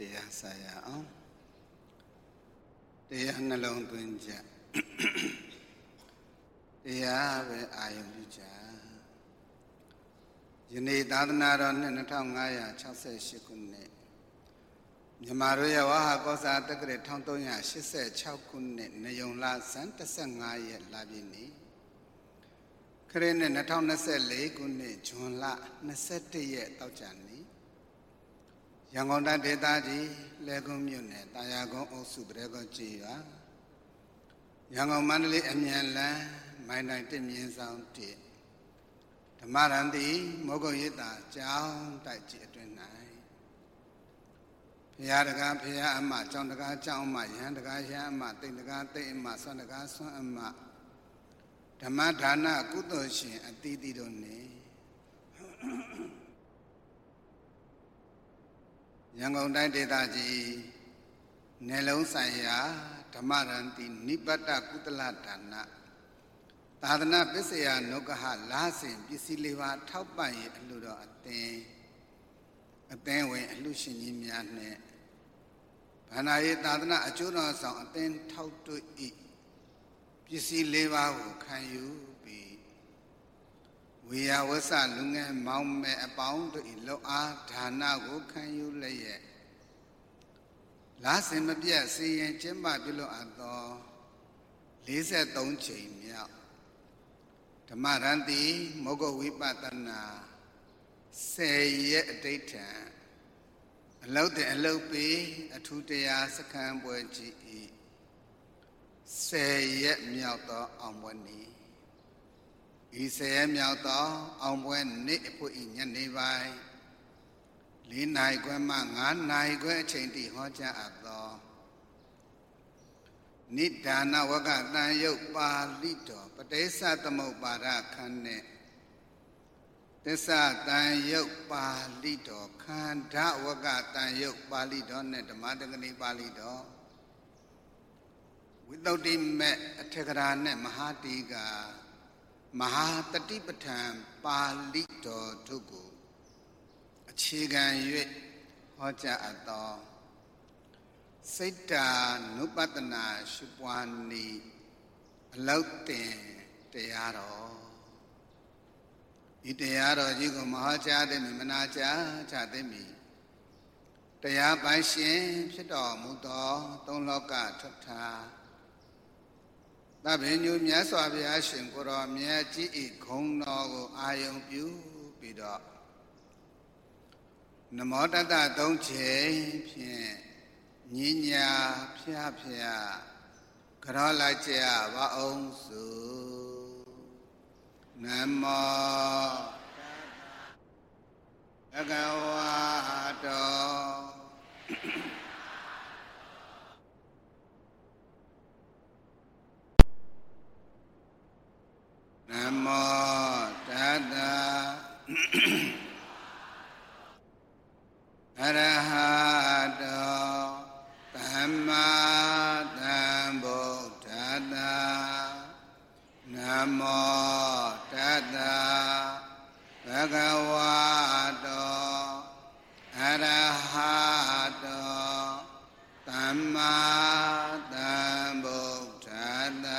တရားစာရအောင်တရားနှလုံးသွင်းကြတရားပဲအာယုံပြုကြယနေ့သာသနာတော်နှစ်2568ခုနှစ်မြန်မာတို့ရဲ့ဝါဟာကောစာတက္ကရာ1386ခုနှစ်နယုံလဇန်15ရက်လပြည့်နေ့ခရစ်နှစ်2024ခုနှစ်ဇွန်လ21ရက်တောက်ကြနေ့ရန်ကုန်တိုင်းဒေသကြီးလဲကုန်းမြို့နယ်တာယာကုန်းအုပ်စုပရဲကုန်းကျေးရွာရန်ကုန်မန္တလေးအမြန်လမ်းမိုင်းတိုင်းတစ်မြင်းဆောင်တစ်ဓမ္မရန်တိမောဂုတ်ရိပ်သာကျောင်းတိုက်ကြီးအတွင်၌ဘုရားတကားဘုရားအမကျောင်းတကားကျောင်းအမယဟန်တကားယဟန်အမတိတ်တကားတိတ်အမဆွမ်းတကားဆွမ်းအမဓမ္မဒါနကုသိုလ်ရှင်အသီးသီးတို့နေရန်ကုန်တိုင်းဒေသကြီးနယ်လုံးဆိုင်ရာဓမ္မရန်တိနိပတ္တကုသလဒါနသာသနာပစ္စယနုက္ခဟလာစဉ်ပစ္စည်းလေးပါးထောက်ပံ့ရေးအလှူတော်အသင်းဝင်အလှူရှင်ကြီးများနဲ့ဗန္ဓာရေးသာသနာအကျိုးတော်ဆောင်အသင်းထောက်တွေ့ဤပစ္စည်းလေးပါးကိုခံယူပြီးဝေယဝဆလူငယ်မောင်မယ်အပေါင်းတို့ဤလောက်အားဒါနကိုခံယူလျက်လာစဉ်မပြတ်စီရင်ကျင်းပပြုလို့အပ်သော43ချိန်မြောက်ဓမ္မရန်တိမောဂဝိပဿနာ10ရက်အဋိဋ္ဌံအလုတ်တဲ့အလုတ်ပြီးအထူးတရားစခန်းပွဲကြီးဤ10ရက်မြောက်သောအောင်ပွဲနေ့ဤ10ရက်မြောက်သောအောင်ပွဲနေ့အဖို့ဤညနေပိုင်း4နာရီခွဲမှ5နာရီခွဲအချိန်ထိဟောကြားအပ်သောနိဒါနဝကတန်ယုတ်ပါဠိတော်ပဋိစ္စသမုပ္ပါဒခန်းနဲ့သစ္စာတန်ယုတ်ပါဠိတော်ခန္ဓာဝကတန်ယုတ်ပါဠိတော်နဲ့ဓမ္မတက္ကနိပါဠိတော်ဝိသုဒ္ဓိမေအထေကရာနဲ့မဟာတိကမဟာတတိပဋ္ဌာန်ပါဠိတော်တို့ကိုအခြေခံ၍ဟောကြားအပ်သောစိတ္တာနုပတနာရှုပွားနေအလောက်တင်တရားတော်ဤတရားတော်ကြီးကိုမဟောကြားသည်မနာကြားကြသည်မီတရားပိုင်ရှင်ဖြစ်တော်မူသောသုံးလောကထွတ်ထာသဗ္ဗညုမြတ်စွာဘုရားရှင်ကိုယ်တော်မြတ်ကြီးဤဂုဏ်တော်ကိုအာယုံပြုပြီးတော့နမောတတ္တ3ချိန်ဖြင့်ညညာဖျားဖျားကြောလိုက်ကြပါအောင်စုနမောဘဂဝတောနမောတတ္တအရဟတောသမ္မာသမ္ဗုဒ္ဓတ္တနမောတတ္တဘဂဝတောအရဟတောသမ္မာသမ္ဗုဒ္ဓတ္တ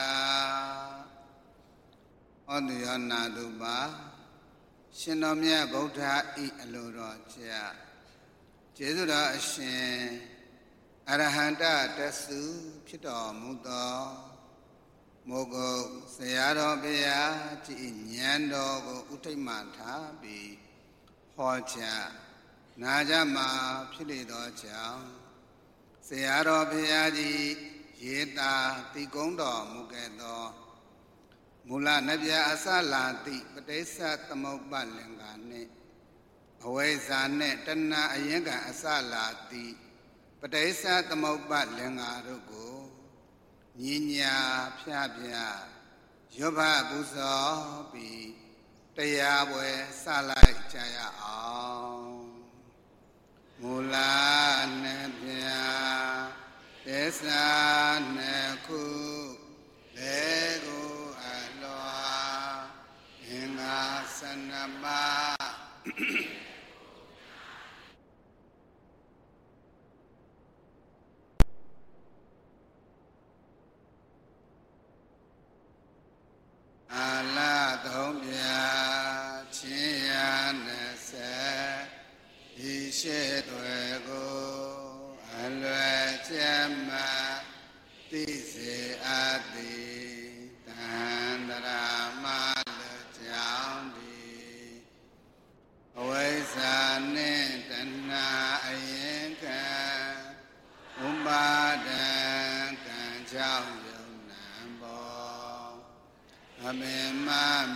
ဟောတုယောနာတုပါရှင်တော်မြတ်ဗုဒ္ဓဤအလိုတော်ကြာကျေးဇူးတော်အရှင်အရဟန္တတသုဖြစ်တော်မူသောမိုးကုတ်ဆရာတော်ဘုရားကြီးဉာဏ်တော်ကိုဥထိတ်မှထားပြီးဟောကြားနာကြမှာဖြစ်လေသောကြောင့်ဆရာတော်ဘုရားကြီးရေတာတိကုံးတော်မူခဲ့သောမူလနဗျာအစလာတိပဋိစ္စသမုပ္ပါလင်္ကာနှင့်အဝိဇ္ဇာနှင့်တဏှာအရင်ကအစလာတိပဋိစ္စသမုပ္ပါလင်္ကာတို့ကိုညညာဖြားဖြားရွတ်ဖတ်ပူဇော်ပြီးတရားပွဲစလိုက်ကြရအောင်မူလနဗျာသစ္စာနှစ်ခုလေကိုအလွာအင်္ဂါ12ပါးရှိတွေကိုအလွယ်ကျမ်းမာသိစေအပ်သည်တန်တရာမလူကြောင့်သည်အဝိဇ္ဇာနှင့်တဏှာအရင်ခံဥပါဒံကံကြောင့်ယုံနံပေါ်အပင်မ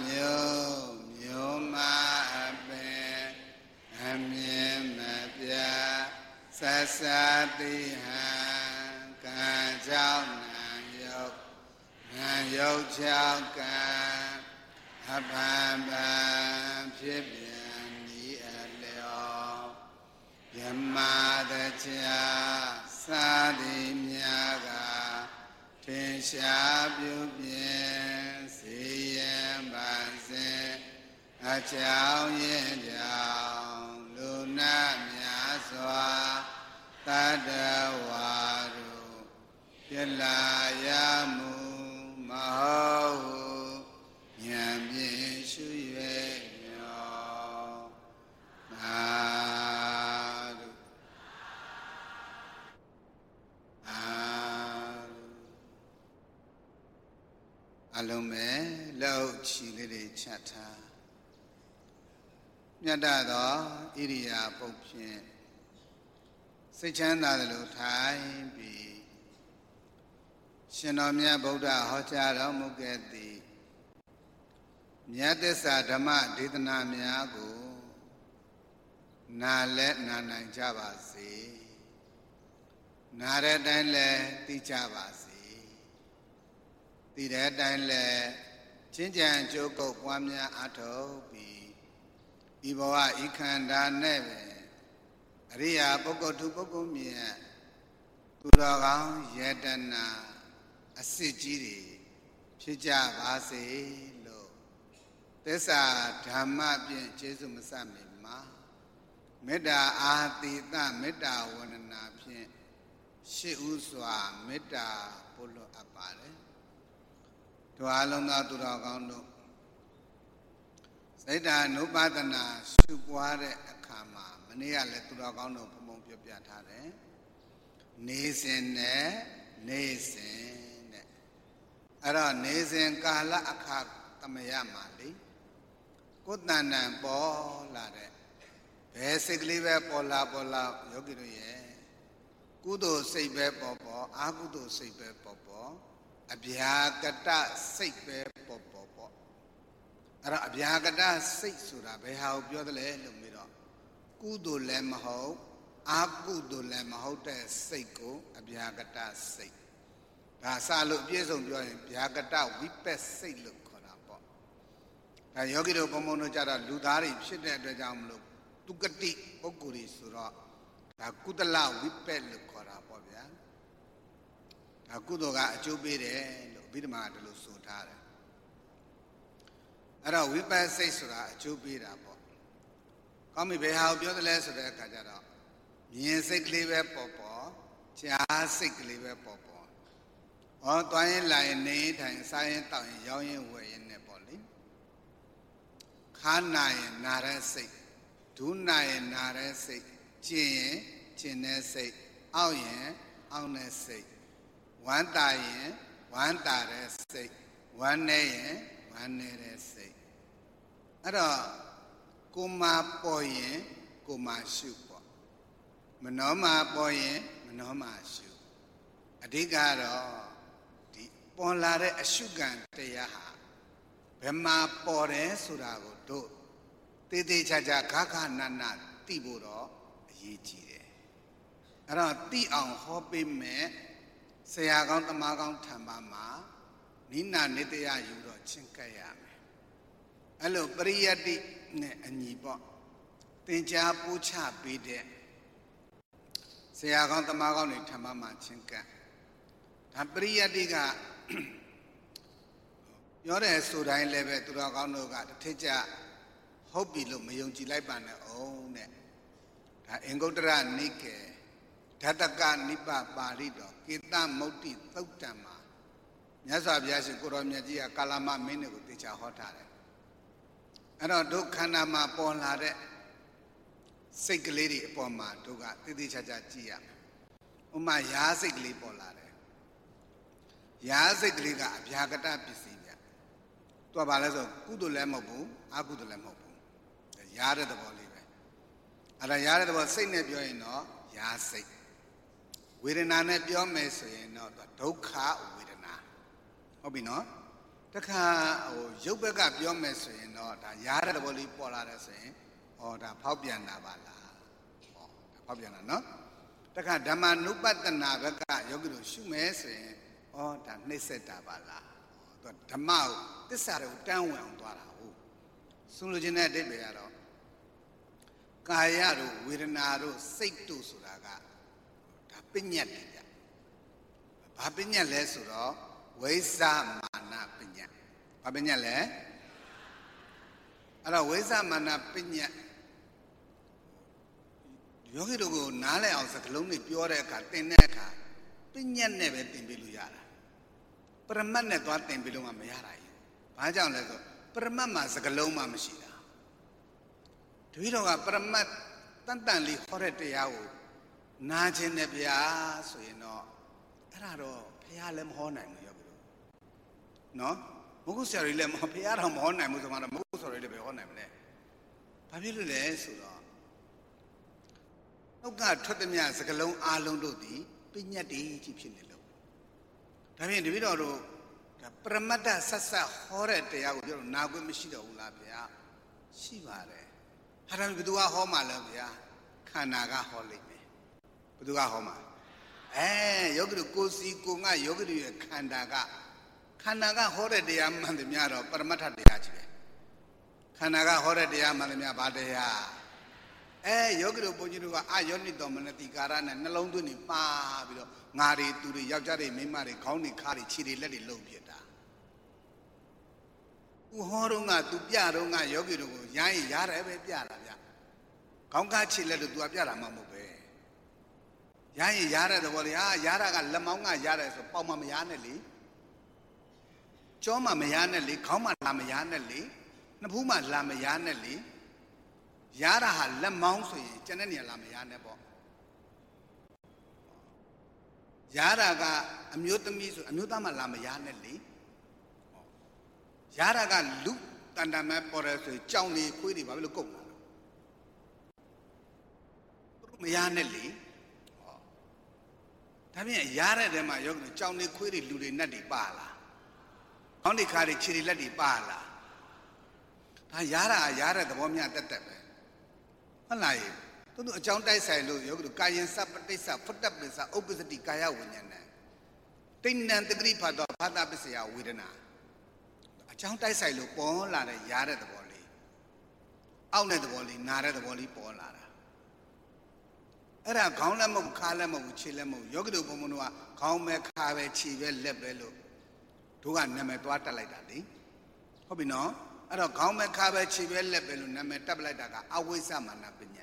မျိုးမအပင်အမြင်မပြဆက်စတိဟံကံကြောင့်နံယုတ်ချောက်ကံအပံပံဖြစ်ပြန်ဤအလျော်ယမတချာသာတိမြာကထင်ရှားပြုပြင်စေရန်ပါစေအကြောင်းရင်းကြောင့်လူနာများစွာတတ္တဝါတို့ပြလာရမှုမဟုတ်ဉာဏ်ဖြင့်ရှု၍မြောသာဓုအလုံးမဲ့လောက်ချီလေးတွေချက်ထားမြတ်သောဣရိယာပုတ်ဖြင့်စိတ်ချမ်းသာသလိုထိုင်ပြီးရှင်တော်မြတ်ဗုဒ္ဓဟောကြားတော်မူခဲ့သည့်မြတ်သစ္စာဓမ္မဒေသနာများကိုနာလဲနာနိုင်ကြပါစေနာတဲ့အတိုင်းလဲသိကြပါစေသိတဲ့အတိုင်းလဲချင်းကြံကြိုးကုပ်ပွားများအထောက်ပြီးဤဘဝဤခန္ဓာနဲ့ပဲအရိယာပုဂ္ဂိုလ်သူပုဂ္ဂိုလ်မြတ်သူတော်ကောင်းယတနာအစစ်ကြီးတွေဖြစ်ကြပါစေလို့သစ္စာဓမ္မဖြင့်ကျေးဇူးမစမိမှာမေတ္တာအာတိတမေတ္တာဝန္ဒနာဖြင့်ရှေ့ဥစွာမေတ္တာပို့လို့အပ်ပါတယ်တို့အလုံးသောသူတော်ကောင်းတို့စိတ်ဓာနုပါဒနာရှုပွားတဲ့အခါမှာမနေ့ကလည်းသူတော်ကောင်းတို့ဘုံဘုံပြောပြထားတယ်နေစဉ်နဲ့နေစဉ်တဲ့အဲ့တော့နေစဉ်ကာလအခါသမယမှာလေကိုယ်တဏ္ဍံပေါ်လာတဲ့ဘယ်စိတ်ကလေးပဲပေါ်လာယောဂီတို့ရဲ့ကုသိုလ်စိတ်ပဲပေါ်အကုသိုလ်စိတ်ပဲပေါ်အဗျာကတစိတ်ပဲပေါ်အဲ့တော့အဗျာကတစိတ်ဆိုတာဘယ်ဟာကိုပြောသလဲလို့မေးတော့ကုသိုလ်လည်းမဟုတ်အကုသိုလ်လည်းမဟုတ်တဲ့စိတ်ကိုအဗျာကတစိတ်ဒါစလို့အပြည့်စုံပြောရင်ဗျာကတဝိပက်စိတ်လို့ခေါ်တာပေါ့ဒါယောဂီတို့ဘုံဘုံတို့ကြတော့လူသားတွေဖြစ်တဲ့အတွက်ကြောင့်မလို့သူကတိပုဂ္ဂိုလ်တွေဆိုတော့ဒါကုသလဝိပက်လို့ခေါ်တာပေါ့ဗျာဒါကုသိုလ်ကအကျိုးပေးတယ်လို့အဘိဓမ္မာကဒီလိုဆိုထားတယ်အဲ့တော့ဝိပဿစိတ်ဆိုတာအကျိုးပေးတာပေါ့ကောင်းပြီဘယ်ဟာကိုပြောသလဲဆိုတဲ့အခါကျတော့မြင်စိတ်ကလေးပဲပေါ်ကြားစိတ်ကလေးပဲပေါ်ဟောသွားရင်လာရင်နေထိုင်စားရင်တောက်ရင်ရောင်းရင်ဝယ်ရင်နဲ့ပေါ့လေခါနာရင်နာတဲ့စိတ်ဒုနာရင်နာတဲ့စိတ်ကျင်ရင်ကျင်တဲ့စိတ်အောက်ရင်အောက်တဲ့စိတ်ဝမ်းတာရင်ဝမ်းတာတဲ့စိတ်ဝမ်းနေရင်ဝမ်းနေတဲ့စိတ်အဲ့တော့ကိုမပေါ်ရင်ကိုမရှုပေါ့မနောမပေါ်ရင်မနောမရှုအဓိကတော့ဒီပေါ်လာတဲ့အရှုခံတရားဟာဘယ်မှာပေါ်တယ်ဆိုတာကိုတို့တေးသေးချာချာခါခါနာနာသိဖို့တော့အရေးကြီးတယ်အဲ့တော့သိအောင်ဟောပေးမယ်ဆရာကောင်းတမကောင်းထံမှာနိနာနေတရားယူတော့ချင်းကပ်ရမယ်အဲ့လိုပရိယတ္တိနဲ့အညီပေါ့သင်ကြားပို့ချပေးတဲ့ဆရာကောင်းတမကောင်းတွေထံမှာချင်းကပ်ဒါပရိယတ္တိကပြောတယ်ဆိုတိုင်းလည်းပဲသူတော်ကောင်းတို့ကတစ်ထစ်ကြဟုတ်ပြီလို့မယုံကြည်လိုက်ပါနဲ့အောင်တဲ့ဒါအင်္ဂုတ္တရနိကေဓတ္တကနိပပါဠိတော်ကေတမုတ်တိသုတ်တံမှာမြတ်စွာဘုရားရှင်ကိုရောမြတ်ကြီးကကာလမမင်းတွေကိုတေချာဟောထားတယ်အဲ့တော့ဒုက္ခန္ဓာမှာပေါ်လာတဲ့စိတ်ကလေးတွေအပေါ်မှာတို့ကတိတိကျကျကြည့်ရမယ်ဥမာရာစိတ်ကလေးပေါ်လာတယ်ရာစိတ်ကလေးကအဗျာကတပစ္စည်းဗျသူကဘာလဲဆိုကုသိုလ်လည်းမဟုတ်ဘူးအကုသိုလ်လည်းမဟုတ်ဘူးရာတဲ့သဘောလေးပဲအဲ့ဒါရာတဲ့သဘောစိတ်နဲ့ပြောရင်တော့ရာစိတ်ဝေဒနာနဲ့ပြောမယ်ဆိုရင်တော့ဒုက္ခဝေဒနာဟုတ်ပြီနော်တခါရုပ်ဘက်ကပြောမယ်ဆိုရင်တော့ဒါရာတဲ့သဘောလေးပေါ်လာတယ်ဆိုရင်ဒါဖောက်ပြန်တာပါလားဒါဖောက်ပြန်တာနော်တခါဓမ္မနုပတ္တနာဘက်ကယောဂီတို့ရှုမယ်ဆိုရင်ဒါနှိမ့်ဆက်တာပါလားသူဓမ္မကိုသစ္စာတွေကိုတန်းဝင်အောင်သွားတာဟုတ်ဆိုလိုချင်တဲ့အဓိပ္ပာယ်ကတော့ကာယတို့ဝေဒနာတို့စိတ်တို့ဆိုတာကဒါပညတ်တွေဗျဘာပညတ်လဲဆိုတော့ဝိဇ္ဇမာနပညတ်ဘာပညတ်လဲအဲ့တော့ဝိဇ္ဇမာနပညတ်ယောဂီတို့ကိုနားလည်အောင်စကားလုံးတွေပြောတဲ့အခါသင်တဲ့အခါပညတ်နဲ့ပဲသင်ပေးလို့ရတာပရမတ်နဲ့သွားသင်ပေးလို့မရတာကြီးဘာကြောင့်လဲဆိုပရမတ်မှာစကားလုံးမှမရှိတာတပည့်တော်ကပရမတ်တန်တန်လေးဟောတဲ့တရားကိုနားခြင်းနဲ့ဗျာဆိုရင်တော့အဲ့ဒါတော့ဘုရားလည်းမဟောနိုင်ဘူးယောဂီတို့နော်မဟုတ်ဆရာကြီးလည်းဘုရားတော်မဟောနိုင်ဘူးဆိုမှတော့မဟုတ်ဆရာကြီးလည်းပဲဟောနိုင်မလဲဘာဖြစ်လို့လဲဆိုတော့နှုတ်ကထွက်သည်များစကလုံးအားလုံးတို့သည်ပညတ်တည်းကြီးဖြစ်နေလို့ဒါဖြင့်တပည့်တော်တို့ပရမတ္တဆက်ဆက်ဟောတဲ့တရားကိုပြောလို့နာခွင့်မရှိတော့ဘူးလားဗျာရှိပါတယ်ဟာဒါဘယ်သူကဟောမှာလဲဗျာခန္ဓာကဟောလိမ့်မယ်ဘယ်သူကဟောမှာယောဂီတို့ကိုယ်စီကိုယ်ငါယောဂီတို့ရဲ့ခန္ဓာကဟောတဲ့တရားမှန်သမျှတော့ပရမတ္ထတရားကြီးပဲခန္ဓာကဟောတဲ့တရားမှန်သမျှဘာတရားယောဂီတို့ဘုန်းကြီးတို့ကအာယောနိတော်မနတိကာရနဲ့နှလုံးသွင်းနေပါပြီးတော့ငါတွေသူတွေယောက်ျားတွေမိန်းမတွေခေါင်းတွေခါတွေခြေတွေလက်တွေလှုပ်ပြတာသူဟောတော့ကသူပြတော့ကယောဂီတို့ကိုရမ်းရင်ရတယ်ပဲပြတာဗျခေါင်းကားခြေလက်တို့သူကပြတာမှမဟုတ်ပဲရမ်းရင်ရတဲ့သဘောလေရတာကလက်မောင်းကရတယ်ဆိုပေါက်မှမရနဲ့လေကြောမှမရနဲ့လေခေါင်းမှလာမရနဲ့လေနှစ်ဖူးမှလာမရနဲ့လေရတာဟာလက်မောင်းဆိုရင်ကျန်တဲ့နေရာလာမရနဲ့ပေါ့ရတာကအမျိုးသမီးဆိုအမျိုးသားမှလာမရနဲ့လေရတာကလူတန်တမဲပေါ်တယ်ဆိုရင်ကြောင်နေခွေးတွေဘာဖြစ်လို့ကုန်တာလဲသူမရနဲ့လေဒါပြင်ရတဲ့တဲမှာယောဂီကြောင်နေခွေးတွေလူတွေနတ်တွေပါလားခေါင်းတွေခါတွေခြေတွေလက်တွေပါလားဒါရတာရတဲ့သဘောများတက်ပဲဟုတ်လားသူအကြောင်းတိုက်ဆိုင်လို့ယောဂီတို့ကာယံစပတိစ္ဆဖုတ္တပစ္ဆဥပ္ပစတိကာယဝိညာဏံတိဏ္ဏတတိဖတ်တော်ဘာသာပစ္စယဝေဒနာအကြောင်းတိုက်ဆိုင်လို့ပေါ်လာတဲ့ရတဲ့သဘောလေးအောက်တဲ့သဘောလေးနာတဲ့သဘောလေးပေါ်လာတာအဲ့ဒါခေါင်းလည်းမဟုတ်ခါလည်းမဟုတ်ခြေလည်းမဟုတ်ယောဂီတို့ဘုံဘုံတို့ကခေါင်းပဲခါပဲခြေပဲလက်ပဲလို့တို့ကနာမည်သွားတက်လိုက်တာလေဟုတ်ပြီနော်အဲ့တော့ခေါင်းပဲခါပဲခြေပဲလက်ပဲလို့နာမည်တက်ပလိုက်တာကအဝိဇ္ဇမာနပညာ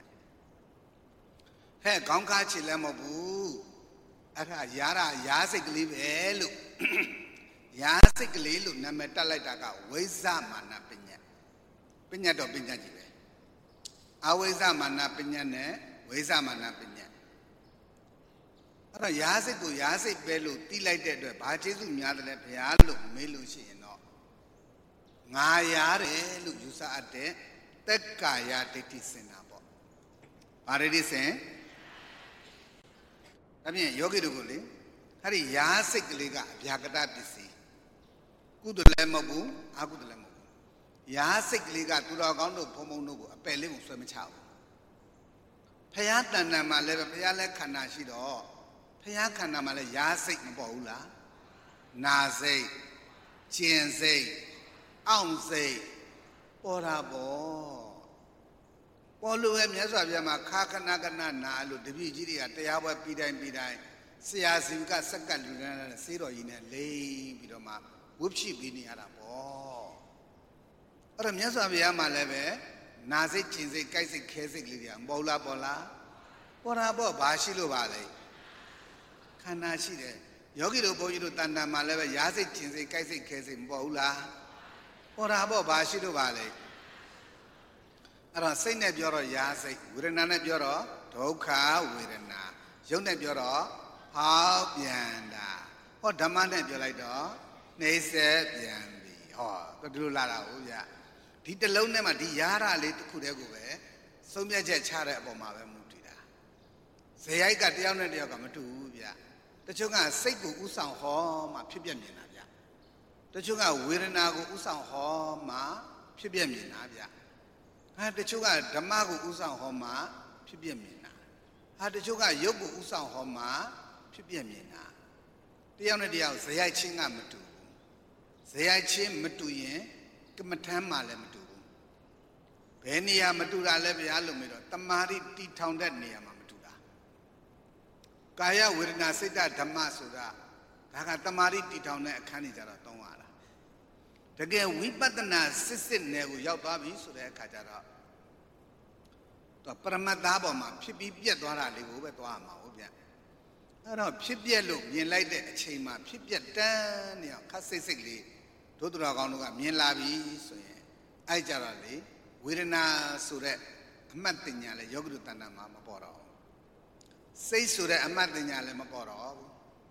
ခေါင်းခါခြေလည်းမဟုတ်ဘူးအဲ့ဒါရာစိတ်ကလေးပဲလို့ရာစိတ်ကလေးလို့နာမည်တက်လိုက်တာကဝိဇ္ဇမာနပညာတော့ပညာကြီးပဲအဝိဇ္ဇမာနပညာနဲ့ဝိဇ္ဇမာနပညာအဲ့တော့ရာစိတ်ကိုရာစိတ်ပဲလို့တီးလိုက်တဲ့အတွက်ဘာကျေးဇူးများတယ်လဲဘုရားလို့မေးလို့ရှိရင်တော့ငါရတယ်လို့ယူဆအပ်တဲ့သက်ကာယဒိဋ္ဌိစင်တာပေါ့ဘာဒိဋ္ဌိစင်ဒါဖြင့်ယောဂီတို့ကိုလေအဲ့ဒီရာစိတ်ကလေးကအဗျာကတပစ္စည်းကုသိုလ်လည်းမဟုတ်ဘူးအကုသိုလ်လည်းမဟုတ်ဘူးရာစိတ်ကလေးကသူတော်ကောင်းတို့ဘုံဘုံတို့ကိုအပယ်လေးကိုဆွဲမချဘူးဖရာတဏ္ဍာမှာလည်းဖရာလည်းခန္ဓာရှိတော့ဖရာခန္ဓာမှာလည်းရာစိတ်မပေါ်ဘူးလားနာစိတ်ကျင်စိတ်အောင်စိတ်ပေါ်တာပေါ်လို့ပဲမြတ်စွာဘုရားမှာခါခဏခဏနာလို့တပည့်ကြီးတွေကတရားပွဲပြီးတိုင်းဆရာစီကစက်ကလူတန်းတဲ့စေးတော်ကြီးနဲ့လိမ့်ပြီးတော့မှဝှဖြစ်ပြီးနေရတာပေါ့အဲ့တော့မြတ်စွာဘုရားမှာလည်းပဲနာစိတ်ကျင်စိတ်ကြိုက်စိတ်ခဲစိတ်ကလေးတွေကမပေါ်လားပေါ်တာပေါ့ဘာရှိလို့ပါလဲခန္ဓာရှိတယ်ယောဂီတို့ဘုန်းကြီးတို့တဏ္ဍာမှာလည်းပဲရာစိတ်ကျင်စိတ်ကြိုက်စိတ်ခဲစိတ်မပေါ်ဘူးလားပေါ်တာပေါ့ဘာရှိလို့ပါလဲအဲ့တော့စိတ်နဲ့ပြောတော့ရာစိတ်ဝေဒနာနဲ့ပြောတော့ဒုက္ခဝေဒနာရုပ်နဲ့ပြောတော့ဟောက်ပြန်တာဟောဓမ္မနဲ့ပြောလိုက်တော့နှိမ့်ဆက်ပြန်ပြီဟောဒီလိုလာတာဟုတ်ဗျဒီတလုံးနဲ့မှဒီရာရလေးတစ်ခုတည်းကိုပဲဆုံးဖြတ်ချက်ချတဲ့အပေါ်မှာပဲမူတည်တာဇေယိုက်ကတယောက်နဲ့တယောက်ကမတူဘူးဗျတချို့ကစိတ်ကိုဥဆောင်ဟောမှဖြစ်ပြမြင်တာဗျတချို့ကဝေဒနာကိုဥဆောင်ဟောမှဖြစ်ပြမြင်တာဗျတချို့ကဓမ္မကိုဥဆောင်ဟောမှဖြစ်ပြမြင်တာတချို့ကရုပ်ကိုဥဆောင်ဟောမှဖြစ်ပြမြင်တာတယောက်နဲ့တယောက်ဇေယိုက်ချင်းကမတူဘူးဇေယိုက်ချင်းမတူရင်ကမ္မထမ်းမှလည်းမတူဘူးဘယ်နေရာမတူတာလဲဗျာလို့မေးတော့တမာတိတီထောင်တဲ့နေရာမှာမတူတာကာယဝေဒနာစိတ်ဓမ္မဆိုတာဒါကတမာတိတီထောင်တဲ့အခန်းကြီးကြတော့သုံးရတာတကယ်ဝိပဿနာစစ်နယ်ကိုရောက်သွားပြီဆိုတဲ့အခါကျတော့ပရမတ္တပေါ်မှာဖြစ်ပြီးပြက်သွားတာလေးကိုပဲသွားမှာဟုတ်ဗျအဲ့တော့ဖြစ်ပြက်လို့မြင်လိုက်တဲ့အချိန်မှာဖြစ်ပြက်တန်းနေအောင်ခက်စိတ်စိတ်လေးဒုတော်ကောင်းတို့ကမြင်လာပြီဆိုရင်အဲ့ကြတော့လေဝေဒနာဆိုတဲ့အမှတ်တင်ညာလဲယောဂိတုတဏ္ဍာမှာမပေါ်တော့ဘူးစိတ်ဆိုတဲ့အမှတ်တင်ညာလည်းမပေါ်တော့ဘူး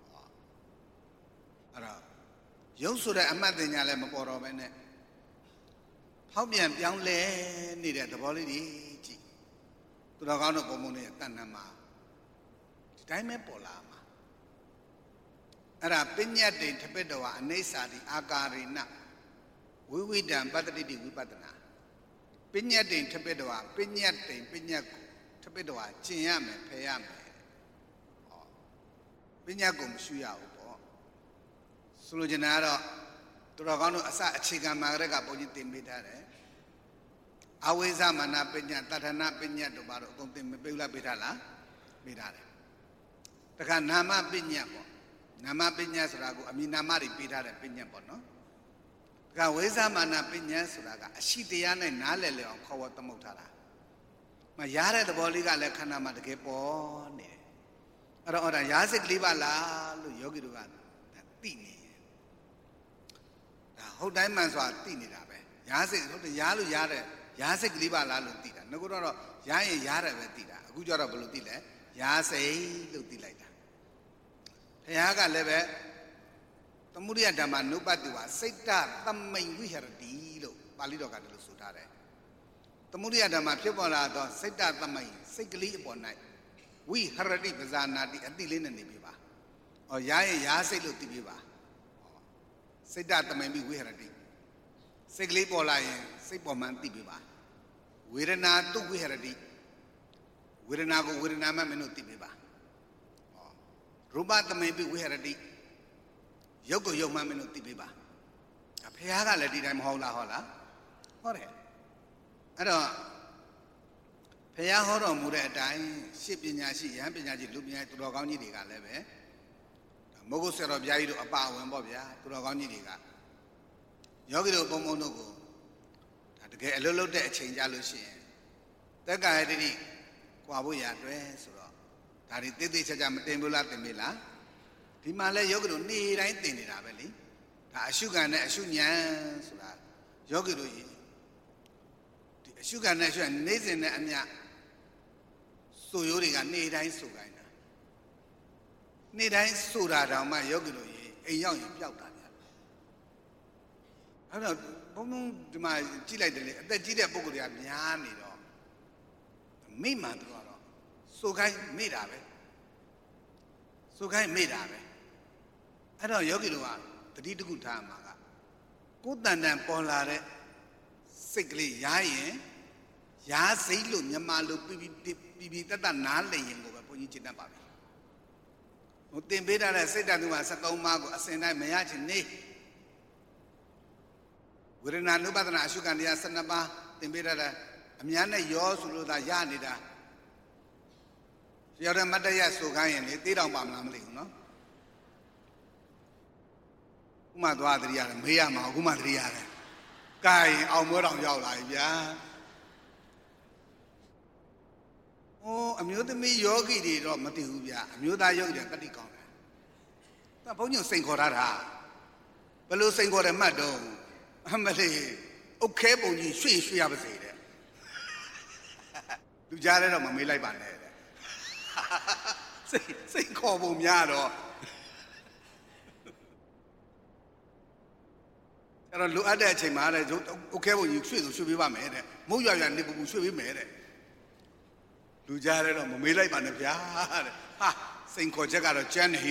အဲ့တော့ရုပ်ဆိုတဲ့အမှတ်တင်ညာလည်းမပေါ်တော့ဘဲနဲ့ဖောက်ပြန်ပြောင်းလဲနေတဲ့သဘောလေးတွေကြည့်သူတော်ကောင်းတို့ဘုံဘုံတွေတဏ္ဍာမှာဒီတိုင်းပဲပေါ်လာမှာအဲ့ဒါပညတ်တိထပိတ္တဝအနိစ္စတိအာကာရိနဝိဝိတံပတ္တိတိဝိပဿနာပညတ်တိထပိတ္တဝပညတ်တိပညတ်ကိုထပိတ္တဝကျင်ရမယ်ဖယ်ရမယ်ဟောပညတ်ကိုမရှုရဘူးပေါ့ဆိုလိုချင်တာကတော့သူတော်ကောင်းတို့အစအခြေခံမှာကဘုန်းကြီးသင်ပေးထားတယ်အဝိဇ္ဇမနာပညာတထနာပညာတို့ဘာလို့အကုန်သင်မပေးလိုက်ပေးထားလားပေးထားတယ်တခါနာမပညာပေါ့နာမပညာဆိုတာကိုအမိနာမတွေပေးထားတဲ့ပညာပေါ့နော်တခါဝိဇ္ဇမနာပညာဆိုတာကအရှိတရားနဲ့နားလည်လည်အောင်ခေါ်ဝေါ်သမုတ်ထားတာမရတဲ့သဘောလေးကလည်းခန္ဓာမှာတကယ်ပေါ်နေတယ်အဲ့တော့အဲ့ဒါရာစိတ်ကလေးပါလားလို့ယောဂီတို့ကသိနေဒါဟုတ်တိုင်းမှန်စွာသိနေတာပဲရာစိတ်ဟုတ်တယ်ရာလို့ရတဲ့ရာစိတ်ကလေးပါလားလို့သိတာငါကတော့ရရင်ရတယ်ပဲသိတာအခုကျတော့ဘယ်လိုသိလဲရာစိတ်လို့သိလိုက်တာဘုရားကလည်းပဲသမုဒိယဓမ္မနုပတ္တိဝစိတ်တသမိန်ဝိဟရတိလို့ပါဠိတော်ကလည်းဆိုထားတယ်သမုဒိယဓမ္မဖြစ်ပေါ်လာတော့စိတ်တသမိန်စိတ်ကလေးအပေါ်၌ဝိဟရတိပဇာနာတိအတိလေးနဲ့နေပြီပါဟောရရင်ရာစိတ်လို့သိပြီပါစိတ်တသမိန်ဝိဟရတိစိတ်ကလေးပေါ်လာရင်စိတ်ပေါ်မှန်းသိပြီပါဝေဒနာတုဝိဟရတိဝေဒနာကိုဝေဒနာမှမင်းတို့သိပြီပါရူပသမိန်ဝိဟရတိရုပ်ကိုရုပ်မှမင်းတို့သိပြီပါဘုရားကလည်းဒီတိုင်းမဟုတ်လားဟုတ်လားဟုတ်တယ်အဲ့တော့ဘုရားဟောတော်မူတဲ့အတိုင်းရှစ်ပညာရှိယဟန်ပညာရှိလူပညာသူတော်ကောင်းကြီးတွေကလည်းပဲမုဂ္ဂုဆရာတော်ဘုရားကြီးတို့အပါအဝင်ပေါ့ဗျာသူတော်ကောင်းကြီးတွေကယောဂီတို့ဘုံဘုံတို့ကိုဒါတကယ်အလုပ်လုပ်တဲ့အချိန်ကြလို့ရှိရင်တက္ကရာတိကွာဖို့ရအတွက်ဆိုတော့ဒါတွေတိတိကျကျမတင်ဘူးလားတင်ပြီလားဒီမှာလဲယောဂီတို့နေ့တိုင်းတင်နေတာပဲလေဒါအရှုခံနဲ့အရှုဉဏ်ဆိုတာယောဂီတို့ဒီအရှုခံနဲ့အရှုဉဏ်နေ့စဉ်နဲ့အမျှဆိုရိုးတွေကနေ့တိုင်းဆိုခိုင်းတာနေ့တိုင်းဆိုတာတောင်မှယောဂီတို့အိမ်ရောက်ရင်ပျောက်တာဗျာအဲ့တော့ဘုံဘုံဒီမှာကြည့်လိုက်တယ်လေအသက်ကြီးတဲ့ပုဂ္ဂိုလ်တွေကများနေတော့မိမှန်တော့ဆိုခိုင်းမိတာပဲဆိုခိုင်းမိတာပဲအဲ့တော့ယောဂီတို့ကတတိတကုထားမှာကကိုယ်တန်တန်ပေါ်လာတဲ့စိတ်ကလေးရားရင်ရားစိတ်လို့မြန်မာလိုပြီးတတ်တနားလည်ရင်ကိုပဲဘုန်းကြီးကျင့်တတ်ပါပြီဟိုတင်ပေးထားတဲ့စိတ်တန်သူမှာ73ပါးကိုအစဉ်တိုင်းမရချင်နေဝေဒနာနုပဒနာအရှုခံတရား12ပါးတင်ပေးထားတဲ့အများနဲ့ရောဆိုလို့သာရနေတာရောက်တဲ့မတ္တရဆိုခိုင်းရင်လေသေးတောင်ပါမလားမသိဘူးနော်ဥမာသွားတရိရတယ်မေးရမှာအခုမှတရိရတယ်ကဲအောင်မွေးတောင်ရောက်လာပြီဗျာအမျိုးသမီးယောဂီတွေတော့မသိဘူးဗျာအမျိုးသားယောဂီတွေတတိကောင်းတယ်ဒါဘုန်းကြီးစိန်ခေါ်ထားတာဘယ်လိုစိန်ခေါ်တယ်မှတ်တော့အမလေးအုတ်ခဲပုံကြီးရွှေ့ရပါစေတဲ့လူကြားတဲ့တော့မမေးလိုက်ပါနဲ့စိတ်ခေါ်ပုံများတော့အဲ့တော့လိုအပ်တဲ့အချိန်မှာတဲ့โอเคဘုံကြီးရွှေ့ဆိုရွှေ့ပေးပါမယ်တဲ့မုတ်ရွာရွာနေပူပူရွှေ့ပေးမယ်တဲ့လူကြားတဲ့တော့မမေးလိုက်ပါနဲ့ဗျာတဲ့ဟာစိန်ခေါ်ချက်ကတော့ကြမ်းနေ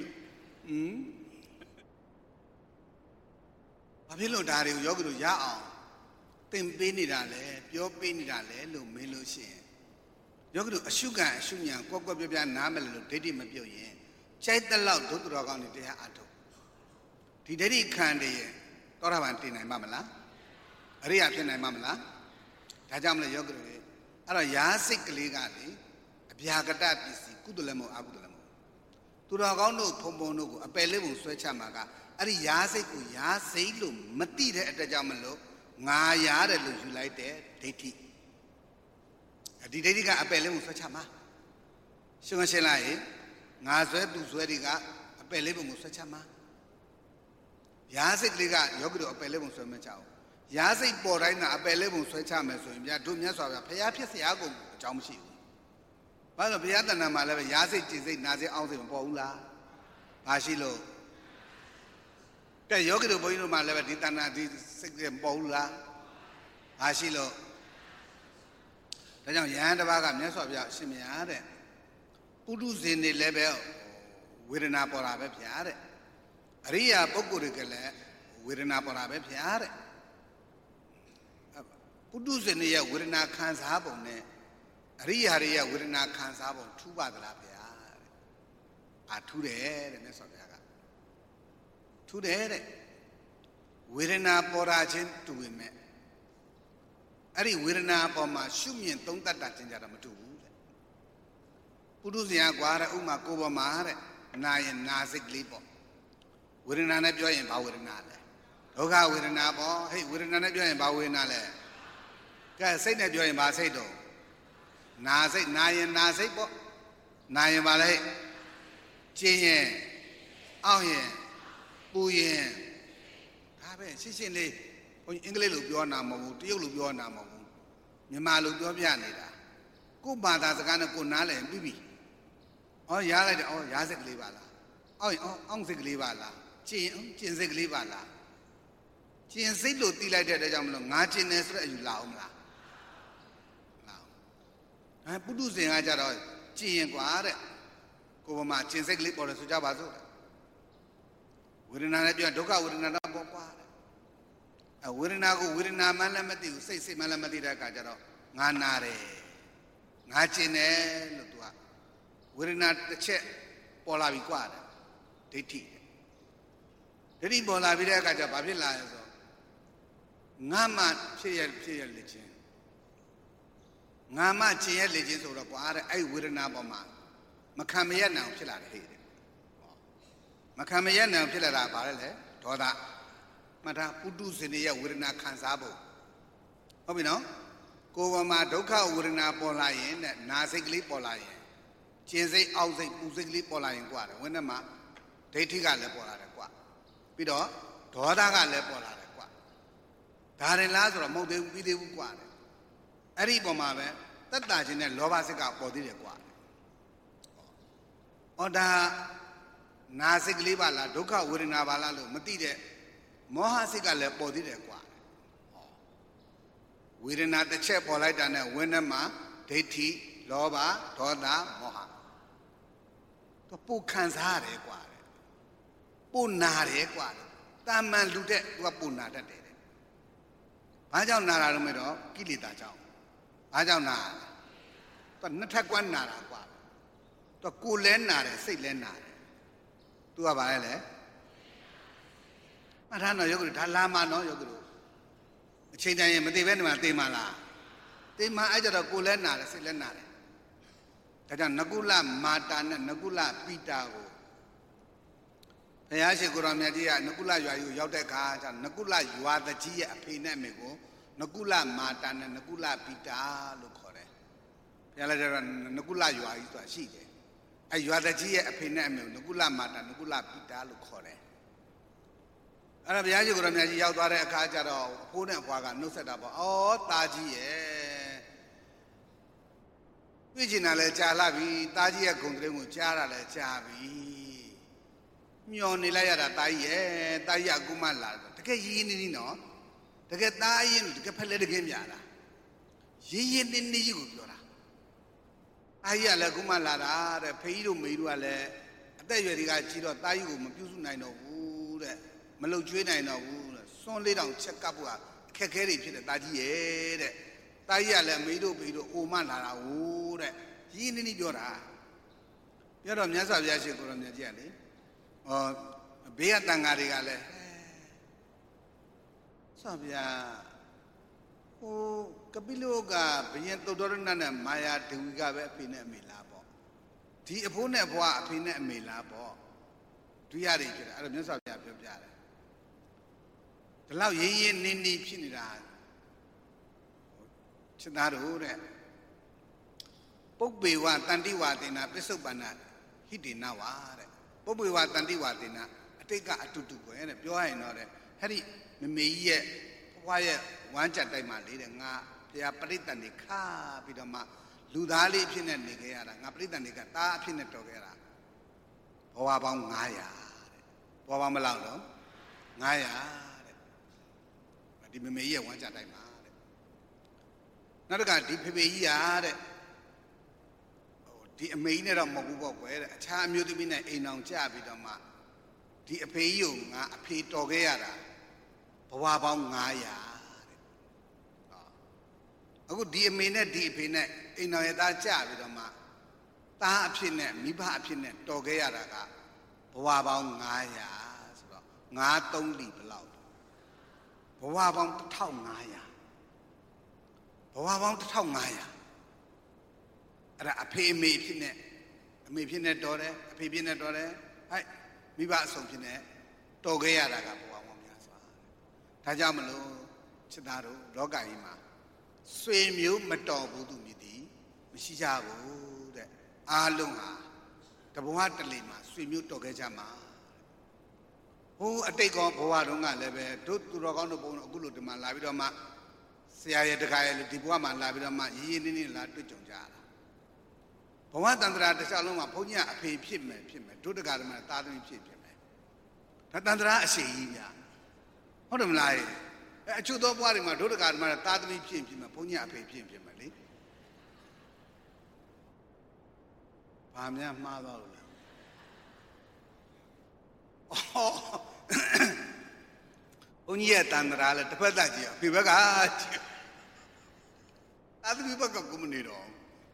ဘာဖြစ်လို့ဒါတွေကိုယောဂီတို့ရအောင်သင်ပေးနေတာလဲပြောပေးနေတာလဲလို့မေးလို့ရှိရင်ယောဂီတို့အရှုခံအရှုညာကွက်ကွက်ပြပြနားမလဲလို့ဒိဋ္ဌိမပြုတ်ရင်ကြိုက်တဲ့လောက်ဒုတော်ကောင်းနေတရားအထုတ်ဒီဒိဋ္ဌိခံတည်းရဲ့သောတာပန်တည်နိုင်မှာမလားအရိယာဖြစ်နိုင်မှာမလားဒါကြောင့်မလို့ယောဂီတို့အဲ့တော့ယာစိတ်ကလေးကလေအဗျာကတပစ္စည်းကုသလမို့အကုသလမို့သူတော်ကောင်းတို့ဖုံဖုံတို့ကိုအပယ်လေးပုံဆွဲချမှာကအဲ့ဒီယာစိတ်ကိုယာစိတ်လို့မသိတဲ့အတွက်ကြောင့်မလို့ငါရတယ်လို့ယူလိုက်တဲ့ဒိဋ္ဌိဒီဒိဋ္ဌိကအပယ်လေးပုံဆွဲချမှာရှင်းမရှင်းလားငါဆွဲသူဆွဲတွေကအပယ်လေးပုံကိုဆွဲချမှာယာစိတ်ကလေးကယောဂီတို့အပယ်လေးပုံဆွဲမချအောင်ယာစိတ်ပေါ်တိုင်းကအပယ်လေးပုံဆွဲချမယ်ဆိုရင်ဗျာတို့မြတ်စွာဘုရားဖျားဖြစ်စရာကိုအကြောင်းမရှိဘူး။ဘာလို့ဘုရားတဏ္ဍာမှာလည်းပဲယာစိတ်ကျင်စိတ်နာစိတ်အောင်းစိတ်မပေါ်ဘူးလား။ဘာရှိလို့ကဲယောဂီတို့ဘုန်းကြီးတို့မှာလည်းပဲဒီတဏ္ဍာဒီစိတ်ကမပေါ်ဘူးလား။ဘာရှိလို့ဒါကြောင့်ယဟန်တစ်ပါးကမြတ်စွာဘုရားအရှင်မြတ်တဲ့ပုထုဇဉ်တွေလည်းပဲဝေဒနာပေါ်တာပဲဗျာတဲ့အရိယာပုဂ္ဂိုလ်တွေကလည်းဝေဒနာပေါ်တာပဲဗျာတဲ့ပုထုဇဉ်တွေရဲ့ဝေဒနာခံစားပုံနဲ့အရိယာတွေရဲ့ဝေဒနာခံစားပုံထူးပါသလားဗျာတဲ့ထူးတယ်တဲ့မြတ်စွာဘုရားကထူးတယ်တဲ့ဝေဒနာပေါ်တာချင်းတူပေမဲ့အဲ့ဒီဝေဒနာပေါ်မှာရှုမြင်သုံးသပ်တာချင်းကြတာမတူဘူးတဲ့ပုထုဇဉ်ကကွာတဲ့ဥမာကိုယ်ပေါ်မှာတဲ့နာရင်နာစိတ်ကလေးပေါ့ဝေဒနာနဲ့ပြောရင်ဘာဝေဒနာလဲဒုက္ခဝေဒနာပေါ့ဟဲ့ဝေဒနာနဲ့ပြောရင်ဘာဝေဒနာလဲကဲစိတ်နဲ့ပြောရင်ဘာစိတ်တော့နာစိတ်နာရင်နာစိတ်ပေါ့နာရင်ဘာလဲကျင်ရင်အောင့်ရင်ပူရင်ဒါပဲရှင်းရှင်းလေးဘုန်းကြီးအင်္ဂလိပ်လိုပြောနာမဟုတ်ဘူးတရုတ်လိုပြောနာမဟုတ်ဘူးမြန်မာလိုပြောပြနေတာကို့ဘာသာစကားနဲ့ကိုနားလည်ပြီးပြီဩရားလိုက်တယ်ဩရားစိတ်ကလေးပါလားအောင့်ရင်အောင့်စိတ်ကလေးပါလားကျင်စိတ်ကလေးပါလားကျင်စိတ်လို့တီးလိုက်တဲ့အတွက်ကြောင့်မလို့ငါကျင်တယ်ဆိုတဲ့အယူလာအောင်မလားလာအောင်ပုထုဇဉ်ကကြတော့ကျင်ရင်ကွာတဲ့ကိုယ်ပေါ်မှာကျင်စိတ်ကလေးပေါ်တယ်ဆိုကြပါစို့ဝေဒနာနဲ့ပြောဒုက္ခဝေဒနာတော့ပေါ်ကွာတဲ့ဝေဒနာကိုဝေဒနာမှလည်းမသိဘူးစိတ်မှလည်းမသိတဲ့အခါကျတော့ငါနာတယ်ငါကျင်တယ်လို့သူကဝေဒနာတစ်ချက်ပေါ်လာပြီကွာတဲ့ဒိဋ္ဌိပေါ်လာပြီးတဲ့အခါကျဘာဖြစ်လာလဲဆိုငါမှဖြစ်ရလေခြင်းငါမှကျင်ရလေခြင်းဆိုတော့ကွာတဲ့အဲ့ဝေဒနာပေါ်မှာမခံမရနိုင်ဖြစ်လာတယ်ဟဲ့တဲ့မခံမရနိုင်ဖြစ်လာတာဘာလဲလဲဒေါသမှတ်ထားပုထုဇဉ်ရဲ့ဝေဒနာခံစားဖို့ဟုတ်ပြီနော်ကိုယ်ပေါ်မှာဒုက္ခဝေဒနာပေါ်လာရင်တဲ့နာစိတ်ကလေးပေါ်လာရင်ကျင်စိတ်အောက်စိတ်ပူစိတ်ကလေးပေါ်လာရင်ကွာတယ်ဝိနည်းမှာဒိဋ္ဌိကလည်းပေါ်လာတယ်ကွာပြီးတော့ဒေါသကလည်းပေါ်လာတယ်ကွာဒါရင်လားဆိုတော့မဟုတ်သေးဘူးပြီးသေးဘူးကွာတယ်အဲ့ဒီပုံမှာပဲသက်တာခြင်းနဲ့လောဘစိတ်ကပေါ်သေးတယ်ကွာဩဒါနာစိတ်ကလေးပါလားဒုက္ခဝေဒနာပါလားလို့မသိတဲ့မောဟစိတ်ကလည်းပေါ်သေးတယ်ကွာဝေဒနာတစ်ချက်ပေါ်လိုက်တာနဲ့ဝိနည်းမှာဒိဋ္ဌိလောဘဒေါသမောဟသူပူခံစားရတယ်ကွာပူနာတယ်ကွာတာမန်လူတဲ့သူကပူနာတတ်တယ်ဘာကြောင့်နာတာလို့မတော့ကိလေသာကြောင့်ဘာကြောင့်နာသူနှစ်ထပ်ကွမ်းနာတာကွာသူကိုယ်လဲနာတယ်စိတ်လဲနာတယ်သူကဘာလဲလဲအထာနော်ယောဂီဒါလာမနော်ယောဂီတို့အချိန်တိုင်းမသိပဲနေမှာသိမှာလားသိမှာအဲ့ကြတော့ကိုယ်လဲနာတယ်စိတ်လဲနာတယ်ဒါကြောင့်နကုလမာတာနဲ့နကုလပိတာကိုဘုရားရှိခိုးတော်မြတ်ကြီးကနကုလရွာယူရောက်တဲ့အခါကျနကုလရွာတကြီးရဲ့အဖေနဲ့အမေကိုနကုလမာတာနဲ့နကုလပိတာလို့ခေါ်တယ်ဘုရားလည်းကျတော့နကုလရွာကြီးဆိုတာရှိတယ်အဲရွာတကြီးရဲ့အဖေနဲ့အမေကိုနကုလမာတာနကုလပိတာလို့ခေါ်တယ်အဲ့ဒါဘုရားရှိခိုးတော်မြတ်ကြီးရောက်သွားတဲ့အခါကျတော့အဖိုးနဲ့အဖွားကနှုတ်ဆက်တာပေါ့ဩတာကြီးရဲ့တွေ့ချင်တာလဲကြာလာပြီတာကြီးရဲ့ဂုံတရင်ကိုကြားတာလဲကြာပြီမျောနေလိုက်ရတာတာကြီးရဲ့တာကြီးကအခုမှလာတော့တကယ်ရင်းနေနေနော်တကယ်သားအရင်တကယ်ဖက်လဲတကယ်မြာတာရင်းနေနေကြီးကိုပြောတာတာကြီးကလည်းအခုမှလာတာတဲ့ဖေကြီးတို့မေကြီးတို့ကလည်းအသက်အရွယ်တွေကကြီးတော့တာကြီးကိုမပြုစုနိုင်တော့ဘူးတဲ့မလှုပ်ကျွေးနိုင်တော့ဘူးတဲ့စွန်းလေးတောင်ချက်ကပ်ဖို့အခက်ခဲတွေဖြစ်တယ်တာကြီးရဲ့တဲ့တာကြီးကလည်းမေတို့ဖေတို့အိုမလာတာဟိုတဲ့ရင်းနေနေပြောတာပြောတော့မြတ်စွာဘုရားရှင်ကိုရောမြတ်ကြီးကလေဘေးကတန်ဃာတွေကလည်းဆောဘုရားကပိလောကဘယင်သုတ္တရဏနဲ့မာယာဒဝီကပဲအဖေနဲ့အမေလားပေါ့ဒီအဖိုးနဲ့ဘွားအဖေနဲ့အမေလားပေါ့ဒုရတွေဖြစ်တာအဲ့တော့မြတ်စွာဘုရားပြောပြတယ်ဒီလောက်ရင်းရင်းနေနေဖြစ်နေတာချစ်သားတို့တဲ့ပုပ္ပေဝတန္တိဝတေနပစ္စုပ္ပန္နဟိတေနဝါတဲ့ပုပ္ပေဝတန္တိဝတေနအတိတ်ကအတူတူပဲတဲ့ပြောရရင်တော့တဲ့ဟဲ့ဒီမမေကြီးရဲ့ဘွားရဲ့ဝမ်းကြက်တိုက်မှလေးတဲ့ငါဘုရားပရိသတ်နေခါပြီးတော့မှလူသားလေးဖြစ်နေနေခဲ့ရတာငါပရိသတ်နေကတားအဖြစ်နဲ့တော်ခဲ့တာဘဝပေါင်း900တဲ့ဘဝပေါင်းမလောက်တော့900တဲ့ဒီမမေကြီးရဲ့ဝမ်းကြက်တိုက်မှတဲ့နောက်တစ်ခါဒီဖေဖေကြီးရာတဲ့ဒီအမေကြီးနဲ့တော့မဟုတ်ဘူးပေါ့ကွယ်တဲ့အခြားအမျိုးသမီးနဲ့အိမ်အောင်ကြပြီးတော့မှဒီအဖေကြီးကိုငါအဖေတော်ခဲ့ရတာဘဝပေါင်း900တဲ့အခုဒီအမေနဲ့ဒီအဖေနဲ့အိမ်တော်ရဲ့သားကြပြီးတော့မှသားအဖြစ်နဲ့မိဘအဖြစ်နဲ့တော်ခဲ့ရတာကဘဝပေါင်း900ဆိုတော့9-3 လီဘယ်လောက်ဘဝပေါင်း1500ဘဝပေါင်း1500အဲ့ဒါအဖေအမေဖြစ်နေအမေဖြစ်နေတော်တယ်အဖေဖြစ်နေတော်တယ်ဟဲ့မိဘအဆုံးဖြစ်နေတော်ခဲ့ရတာကဘဝပေါင်းများစွာဒါကြောင့်မလို့ချစ်သားတို့လောကကြီးမှာဆွေမျိုးမတော်ဘူးသူမြည်သည်မရှိကြဘူးတဲ့အားလုံးဟာတဘဝတလေမှာဆွေမျိုးတော်ခဲ့ကြမှာဟိုအတိတ်ကောဘဝတုန်းကလည်းပဲတို့သူတော်ကောင်းတို့ဘုန်းတော်အခုလိုဒီမှာလာပြီးတော့မှဆရာရဲ့တခါရဲ့ဒီဘဝမှာလာပြီးတော့မှရင်းရင်းနှီးနှီးလာတွေ့ကြုံကြတာဘဝတန္တရာတစ်ခြားလုံးမှာဘုန်းကြီးကအဖေဖြစ်မယ်တို့တက္ကရာမှာသားသမီးဖြစ်မယ်ဒါတန္တရာအရှိကြီးများဟုတ်တယ်မလားအချို့သောဘဝတွေမှာတို့တက္ကရာမှာသားသမီးဖြစ်မယ်ဘုန်းကြီးအဖေဖြစ်မယ်လေဘာများမှားသွားလို့လဲဘုန်းကြီးရဲ့တန္တရာလည်းတစ်ဖက်သက်ကြီးအဖေဘက်ကသားသမီးဘက်ကကိုမနေတော့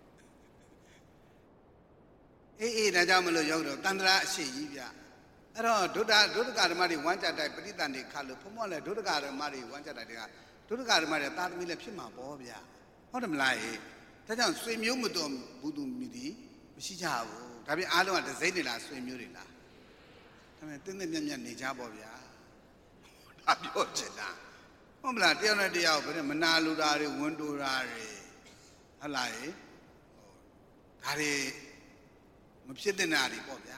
အေးဒါကြောင့်မလို့ရောက်တော့တန္တရာအရှိကြီးဗျအဲ့တော့ဒုဒကဓမ္မတွေဝမ်းကြတိုက်ပဋိသန္ဓေခါလို့ဘုံမောလည်းဒုဒကဓမ္မတွေဝမ်းကြတိုက်တွေကဒုဒကဓမ္မတွေသားသမီးလည်းဖြစ်မှာပေါ့ဗျဟုတ်တယ်မလားဒါကြောင့်ဆွေမျိုးမတော်ဘူးသူမြည်သည်မရှိကြဘူးဒါပြင်အားလုံးကဒစိမ့်နေလားဆွေမျိုးတွေလားဒါပေမဲ့တင်းတင်းမြတ်မြတ်နေကြပေါ့ဗျာဒါပြောချင်တာဟုတ်မလားတယောက်နဲ့တယောက်ဘယ်နဲ့မနာလိုတာတွေဝန်တိုတာတွေဟုတ်လားဒါတွေမဖြစ်တဲ့နာတွေပေါ့ဗျာ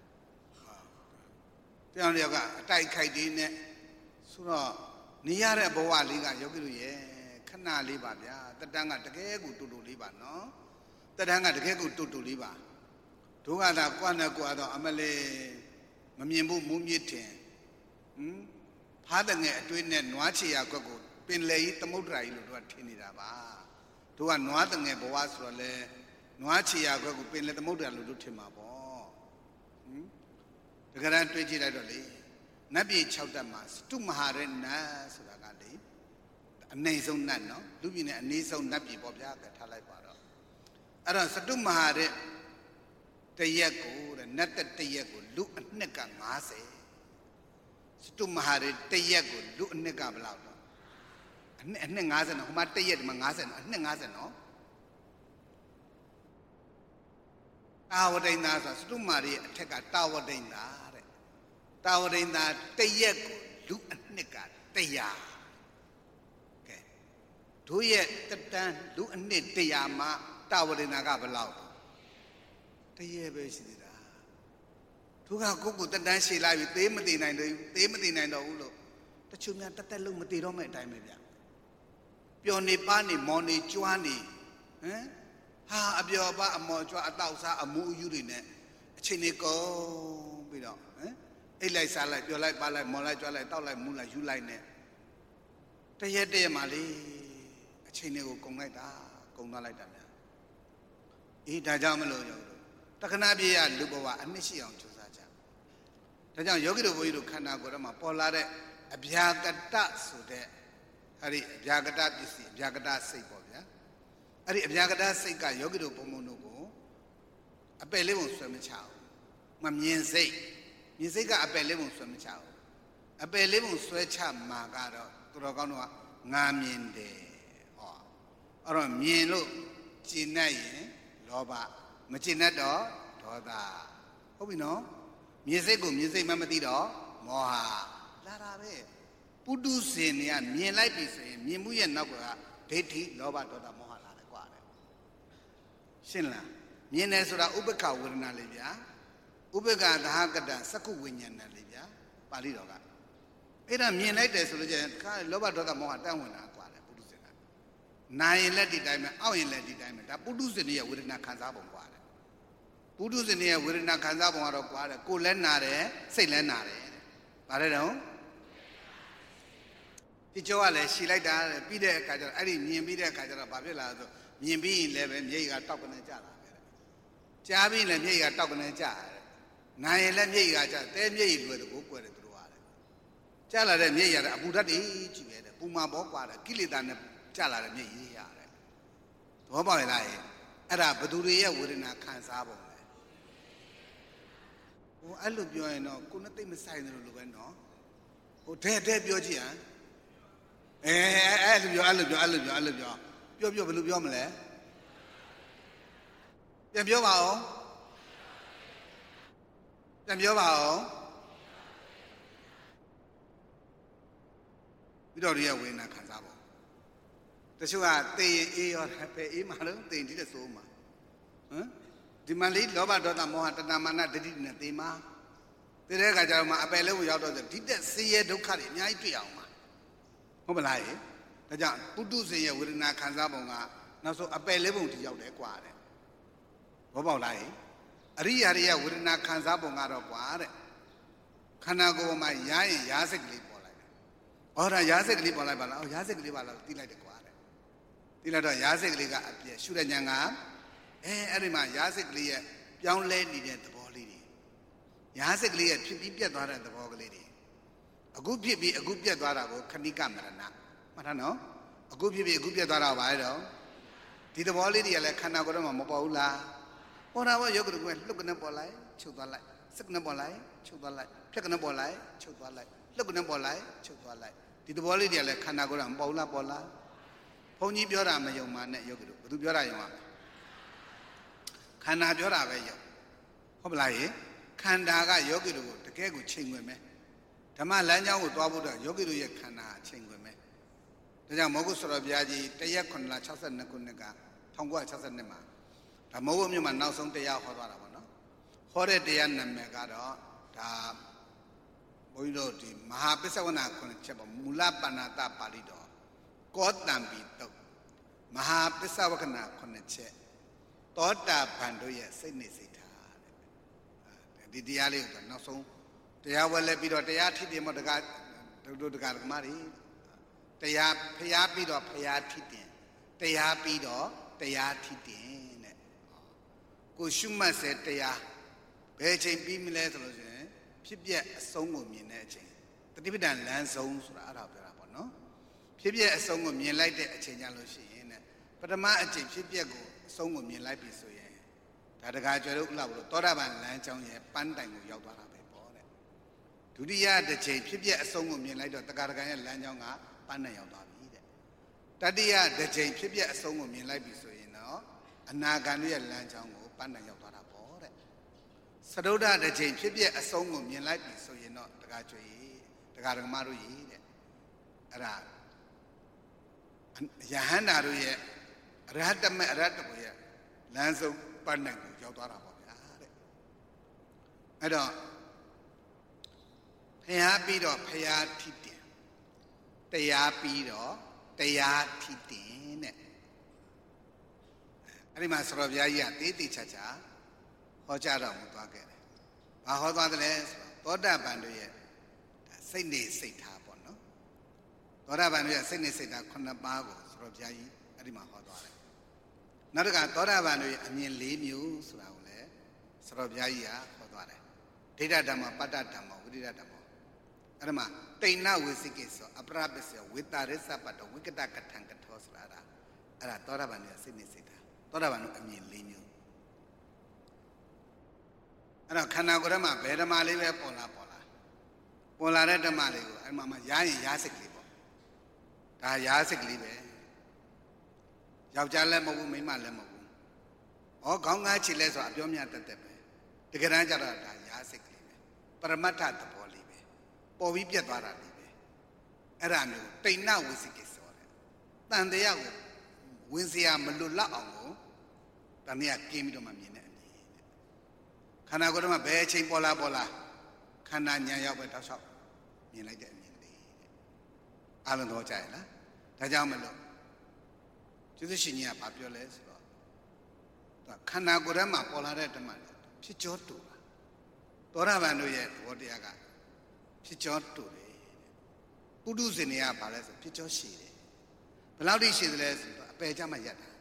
တယောက်တစ်ယောက်ကအတိုက်ခိုက်သေးနဲ့ဆိုတော့နေရတဲ့ဘဝလေးကယောဂီတို့ရဲ့ခဏလေးပါဗျာတတန်းကတကယ်ကိုတူတူလေးပါနော်တတန်းကတကယ်ကိုတူတူလေးပါဒုက္ခသာကွာနဲ့ကွာတော့အမလေးမမြင်ဘူးမူးမြစ်တင်ဖားတဲ့ငယ်အတွင်းနဲ့နွားချီရခွက်ကိုပင်လေကြီးသမုဒ္ဒရာကြီးလို့တို့ကထင်နေတာပါတို့ကနွားတဲ့ငယ်ဘဝဆိုတော့လေနွားချီရခွက်ကိုပင်လေသမုဒ္ဒရာလို့တို့ထင်မှာပေါ့တကယ်တမ်းတွေးကြည့်လိုက်တော့လေနတ်ပြည်6တက်မှာစတုမဟာရနတ်ဆိုတာကလေအနှိမ့်ဆုံးနတ်နော်လူပြည်နဲ့အနည်းဆုံးနတ်ပြည်ပေါ့ဗျာကထားလိုက်ပါတော့အဲ့တော့စတုမဟာရတရက်ကိုတဲ့နတ်တရက်ကိုလူအနှစ်က50စတုမဟာရတရက်ကိုလူအနှစ်ကဘယ်လောက်တော့အနှစ်50နော်ဟိုမှာတရက်ဒီမှာ50နော်အနှစ်50နော်တာဝတိန်သာဆိုစတုမာရီအထက်ကတာဝတိန်သာတဲ့တာဝတိန်သာတရက်ကိုလူအနှစ်က100ကဲတို့ရဲ့တတန်းလူအနှစ်100မှာတာဝတိန်သာကဘယ်လောက်တရက်ပဲရှိသေးတာတို့ကကိုကိုတတန်းရှည်လိုက်ပြီသေးမသေးနိုင်တော့ဘူးသေးမသေးနိုင်တော့ဘူးလို့တချို့များတက်တက်လုံးမသေးတော့မဲ့အတိုင်းပဲဗျပျော်နေပါနေမော်နေကြွားနေဟမ်ဟာအပြောပါအမော်ကြွအတောက်စားအမှုအယူတွေနဲ့အချိန်လေးကုန်ပြီးတော့အိတ်လိုက်စားလိုက်ပြောလိုက်ပါလိုက်မော်လိုက်ကြွလိုက်တောက်လိုက်မူးလိုက်ယူလိုက်နဲ့တရက်တည်းမှလေအချိန်လေးကိုကုန်လိုက်တာကုန်သွားလိုက်တာများအေးဒါကြောင့်မလို့တခဏပြေရလူဘဝအနှစ်ရှိအောင်ကြိုးစားကြဒါကြောင့်ယောဂီတို့ဘုန်းကြီးတို့ခန္ဓာကိုယ်ထဲမှာပေါ်လာတဲ့အဗျာကတဆိုတဲ့အဲ့ဒီအဗျာကတပစ္စည်းအဗျာကတစိတ်ပေါ့ဗျာအဲ့ဒီအဗျာကတစိတ်ကယောဂီတို့ဘုံဘုံတို့ကိုအပယ်လေးပုံဆွဲမချဘူးမမြင်စိတ်ကအပယ်လေးပုံဆွဲမချဘူးအပယ်လေးပုံဆွဲချမှာကတော့သူတော်ကောင်းတို့ကငါမြင်တယ်ဟောအဲ့တော့မြင်လို့ကျင်တတ်ရင်လောဘမကျင်တတ်တော့ဒေါသဟုတ်ပြီနော်မြင်စိတ်ကိုမြင်စိတ်မှမသိတော့မောဟလာတာပဲပုတုဇဉ်တွေကမြင်လိုက်ပြီဆိုရင်မြင်မှုရဲ့နောက်ကဒိဋ္ဌိလောဘဒေါသမောဟလာတယ်ကွာတဲ့ရှင်းလားမြင်တယ်ဆိုတာဥပ္ပခဝေဒနာလေးဗျာဥပ္ပခသဟကတံစက္ခုဝိညာဏလေးဗျာပါဠိတော်ကအဲ့ဒါမြင်လိုက်တယ်ဆိုလို့ကျရင်ခါလောဘဒေါသမောဟတန်းဝင်တာကွာတဲ့ပုတုဇဉ်ကနာရင်လက်ဒီတိုင်းပဲအောက်ရင်လက်ဒီတိုင်းပဲဒါပုတုဇဉ်ရဲ့ဝေဒနာခံစားပုံကွာတဲ့ပုထုဇဉ်ရဲ့ဝေဒနာခံစားပုံကတော့ကွာတယ်ကိုယ်လည်းနာတယ်စိတ်လည်းနာတယ်ဗါတယ်တော့ဒီကြောကလည်းရှည်လိုက်တာပြီးတဲ့အခါကျတော့အဲ့ဒီမြင်ပြီးတဲ့အခါကျတော့ဘာဖြစ်လာလဲဆိုမြင်ပြီးရင်လည်းပဲမျက်ရည်ကတောက်ကနေကျလာပဲကြားပြီးလည်းမျက်ရည်ကတောက်ကနေကျရတယ်နာရင်လည်းမျက်ရည်ကကျတဲမျက်ရည်လွယ်တော့ကိုကွယ်တယ်သူတို့ကလည်းကျလာတဲ့မျက်ရည်ကအပူဓာတ်တွေကြည့်ပဲတဲ့ပူမှာဘောကွာတယ်ကိလေသာနဲ့ကျလာတဲ့မျက်ရည်ရတယ်သဘောပေါက်ရလားအဲ့ဒါဘသူတွေရဲ့ဝေဒနာခံစားပုံဟိုအဲ့လိုပြောရင်တော့ကိုနဲ့တိတ်မဆိုင်တယ်လို့ပဲနော်ဟိုတဲ့ပြောကြည့်ဟမ်အဲ့လိုပြောပြောဘယ်လိုပြောမလဲပြန်ပြောပါဦးပြီးတော့ဒီရဲ့ဝေဒနာခံစားပုံတချို့ကသိရင်အေးရောပဲအေးမှလို့သိရင်ဒီတဲ့ဆိုးမှာဟမ်ဒီမှာလေးလောဘဒေါသမောဟတဏမာနဒိဋ္ဌိနဲ့သိမှာသိတဲ့အခါကျတော့မှအပယ်လေးကိုရောက်တော့ဒီတက်ဆင်းရဲဒုက္ခတွေအများကြီးတွေ့အောင်ပါဟုတ်မလားဒါကြောင့်ပုထုဇဉ်ရဲ့ဝေဒနာခံစားပုံကနောက်ဆုံးအပယ်လေးပုံထိရောက်တယ်ကွာတဲ့ဘောပေါက်လားအရိယာတွေရဲ့ဝေဒနာခံစားပုံကတော့ကွာတဲ့ခန္ဓာကိုယ်မှာရရင်ရားစိတ်ကလေးပေါ်လိုက်တယ်ဟောဒါရားစိတ်ကလေးပေါ်လိုက်ပါလားရားစိတ်ကလေးပါလားသိလိုက်တယ်ကွာတဲ့သိလိုက်တော့ရားစိတ်ကလေးကအပြည့်ရှုတဲ့ဉာဏ်ကအဲ့ဒီမှာရားစိတ်ကလေးရဲ့ပြောင်းလဲနေတဲ့သဘောလေးတွေရားစိတ်ကလေးရဲ့ဖြစ်ပြီးပြတ်သွားတဲ့သဘောကလေးတွေအခုဖြစ်ပြီးအခုပြတ်သွားတာကိုခဏိကမရဏမှတ်ထားနော်အခုဖြစ်ပြီးအခုပြတ်သွားတာပါလေတော့ဒီသဘောလေးတွေကလည်းခန္ဓာကိုယ်ထဲမှာမပေါ်ဘူးလားပေါ်တာဘောယောဂတုကလှုပ်ကနေပေါ်လိုက်ချုပ်သွားလိုက်စက်ကနေပေါ်လိုက်ချုပ်သွားလိုက်ဖြက်ကနေပေါ်လိုက်ချုပ်သွားလိုက်လှုပ်ကနေပေါ်လိုက်ချုပ်သွားလိုက်ဒီသဘောလေးတွေကလည်းခန္ဓာကိုယ်ထဲမှာမပေါ်ဘူးလားပေါ်လားဘုန်းကြီးပြောတာမယုံမှနဲ့ယောဂတုဘယ်သူပြောတာယုံပါလဲခန္ဓာပြောတာပဲယုံဟုတ်မလားခန္ဓာကယောဂီတို့ကိုတကယ်ကိုချိန်ဝင်မယ်ဓမ္မလမ်းကြောင်းကိုသွားဖို့တော့ယောဂီတို့ရဲ့ခန္ဓာချိန်ဝင်မယ်ဒါကြောင့်မောဂုစရောဘုရားကြီးတရက်9လ62ခုနှစ်က1962မှာဒါမောဂုမြို့မှာနောက်ဆုံးတရားဟောသွားတာပေါ့နော်ဟောတဲ့တရားနာမည်ကတော့ဒါဘုန်းကြီးတို့ဒီမဟာပစ္စဝနာခုနှစ်ချက်ပေါ့မူလပဏာတပါဠိတော်ကောတံပိတုတ်မဟာပစ္စဝကနာခုနှစ်ချက်သောတာပန်တို့ရဲ့စိတ်နေစိတ်ထားတဲ့ဒီတရားလေးကိုနောက်ဆုံးတရားဝဲလဲပြီးတော့တရားထိတယ်မတကားတို့တကားဓမ္မတွေတရားဖျားပြီးတော့ဖျားထိတယ်တရားပြီးတော့တရားထိတယ်တဲ့ကိုရှုမှတ်စေတရားဘယ်ချိန်ပြီးမလဲဆိုလို့ရှိရင်ဖြစ်ပျက်အဆုံးကိုမြင်တဲ့အချိန်တတိပဒံလမ်းဆုံးဆိုတာအဲ့ဒါပြောတာပေါ့နော်ဖြစ်ပျက်အဆုံးကိုမြင်လိုက်တဲ့အချိန်ကြလို့ရှိရင်တဲ့ပထမအချိန်ဖြစ်ပျက်ကိုအဆုံးကိုမြင်လိုက်ပြီဆိုရင်ဒါတကားကျွဲတို့ဥလာဘလို့သောတာပန်လမ်းကြောင်းရဲ့ပန်းတိုင်ကိုရောက်သွားတာပဲပေါ့တဲ့ဒုတိယတစ်ချိန်ဖြစ်ပျက်အဆုံးကိုမြင်လိုက်တော့တကားတကားရဲ့လမ်းကြောင်းကပန်းတိုင်ရောက်သွားပြီတဲ့တတိယတစ်ချိန်ဖြစ်ပျက်အဆုံးကိုမြင်လိုက်ပြီဆိုရင်တော့အနာဂံရဲ့လမ်းကြောင်းကိုပန်းတိုင်ရောက်သွားတာပေါ့တဲ့သရုဒ္ဓတစ်ချိန်ဖြစ်ပျက်အဆုံးကိုမြင်လိုက်ပြီဆိုရင်တော့တကားကျွဲတကားဓမ္မတို့ကြီးတဲ့အဲ့ဒါယဟန္တာတို့ရဲ့အရဟတမေအရဟတကိုရဲ့လမ်းဆုံးပန်းတိုင်ကိုရောက်သွားတာပေါ့ဗျာတဲ့အဲ့တော့ဖျားပြီးတော့ဖျားထိတယ်တရားပြီးတော့တရားထိတယ်တဲ့အဲ့ဒီမှာစရောဘုရားကြီးကတေးတေးချာချာဟောကြားတော်မူသွားခဲ့တယ်။ဘာဟောသွားသလဲဆိုတော့သောတာပန်တို့ရဲ့စိတ်နေစိတ်ထားပေါ့နော်။သောတာပန်တို့ရဲ့စိတ်နေစိတ်ထား9ပါးကိုစရောဘုရားကြီးအဲ့ဒီမှာဟောသွားတယ်။နောက်တစ်ခါသောတာပန်တို့ရဲ့အမြင်၄မျိုးဆိုတာကိုလည်းစရောဘုရားကြီးကဟောသွားတယ်။ဒိဋ္ဌဓမ္မပတ္တဓမ္မဝိရိယဓမ္မအဲ့ဒါမှာတိဏဝိသိကိစ္စအပရပစ္စယဝိတာရစ္စပတ္တဝိကတကထံကထောဆိုတာအဲ့ဒါသောတာပန်ရဲ့စိတ်နေစိတ်ထားသောတာပန်တို့အမြင်၄မျိုးအဲ့တော့ခန္ဓာကိုယ်ထဲမှာဘယ်ဓမ္မလေးပဲပေါ်လာတဲ့ဓမ္မလေးကိုအဲ့မှာရားရင်ရားစိတ်ကလေးပေါ့ဒါရားစိတ်ကလေးပဲယောက်ျားလည်းမဟုတ်ဘူးမိန်းမလည်းမဟုတ်ဘူးဩခေါင်းကားချီလဲဆိုအပြောများတက်ပဲတကယ်တမ်းကျတော့ဒါရားစိတ်ကလေးပဲပရမတ္ထသဘောလေးပဲပေါ်ပြီးပြတ်သွားတာလေးပဲအဲ့ဒါမျိုးတိဏဝိသိကိစ္စတဲ့တန်တရားကိုဝင်စရာမလွတ်လောက်အောင်ကိုတနည်းကင်းပြီးတော့မှမြင်တဲ့အမြင်တဲ့ခန္ဓာကိုယ်ထဲမှာဘယ်အချိန်ပေါ်လာခန္ဓာညာရောက်ပဲတောက်လျှောက်မြင်လိုက်တဲ့အမြင်လေးတဲ့အားလုံးတော့ကြရဲ့လားဒါကြောင့်မလို့ကျေးဇူးရှင်ကြီးကဘာပြောလဲဆိုတော့ခန္ဓာကိုယ်ထဲမှာပေါ်လာတဲ့ဓမ္မတွေဖြစ်ကြောတူတာသောတာပန်တို့ရဲ့သဘောတရားကဖြစ်ကြောတူတယ်ပုထုဇဉ်တွေကဘာလဲဆိုဖြစ်ကြောရှည်တယ်ဘယ်လောက်ထိရှည်သလဲဆိုတော့အပယ်ကြမှာရက်တာ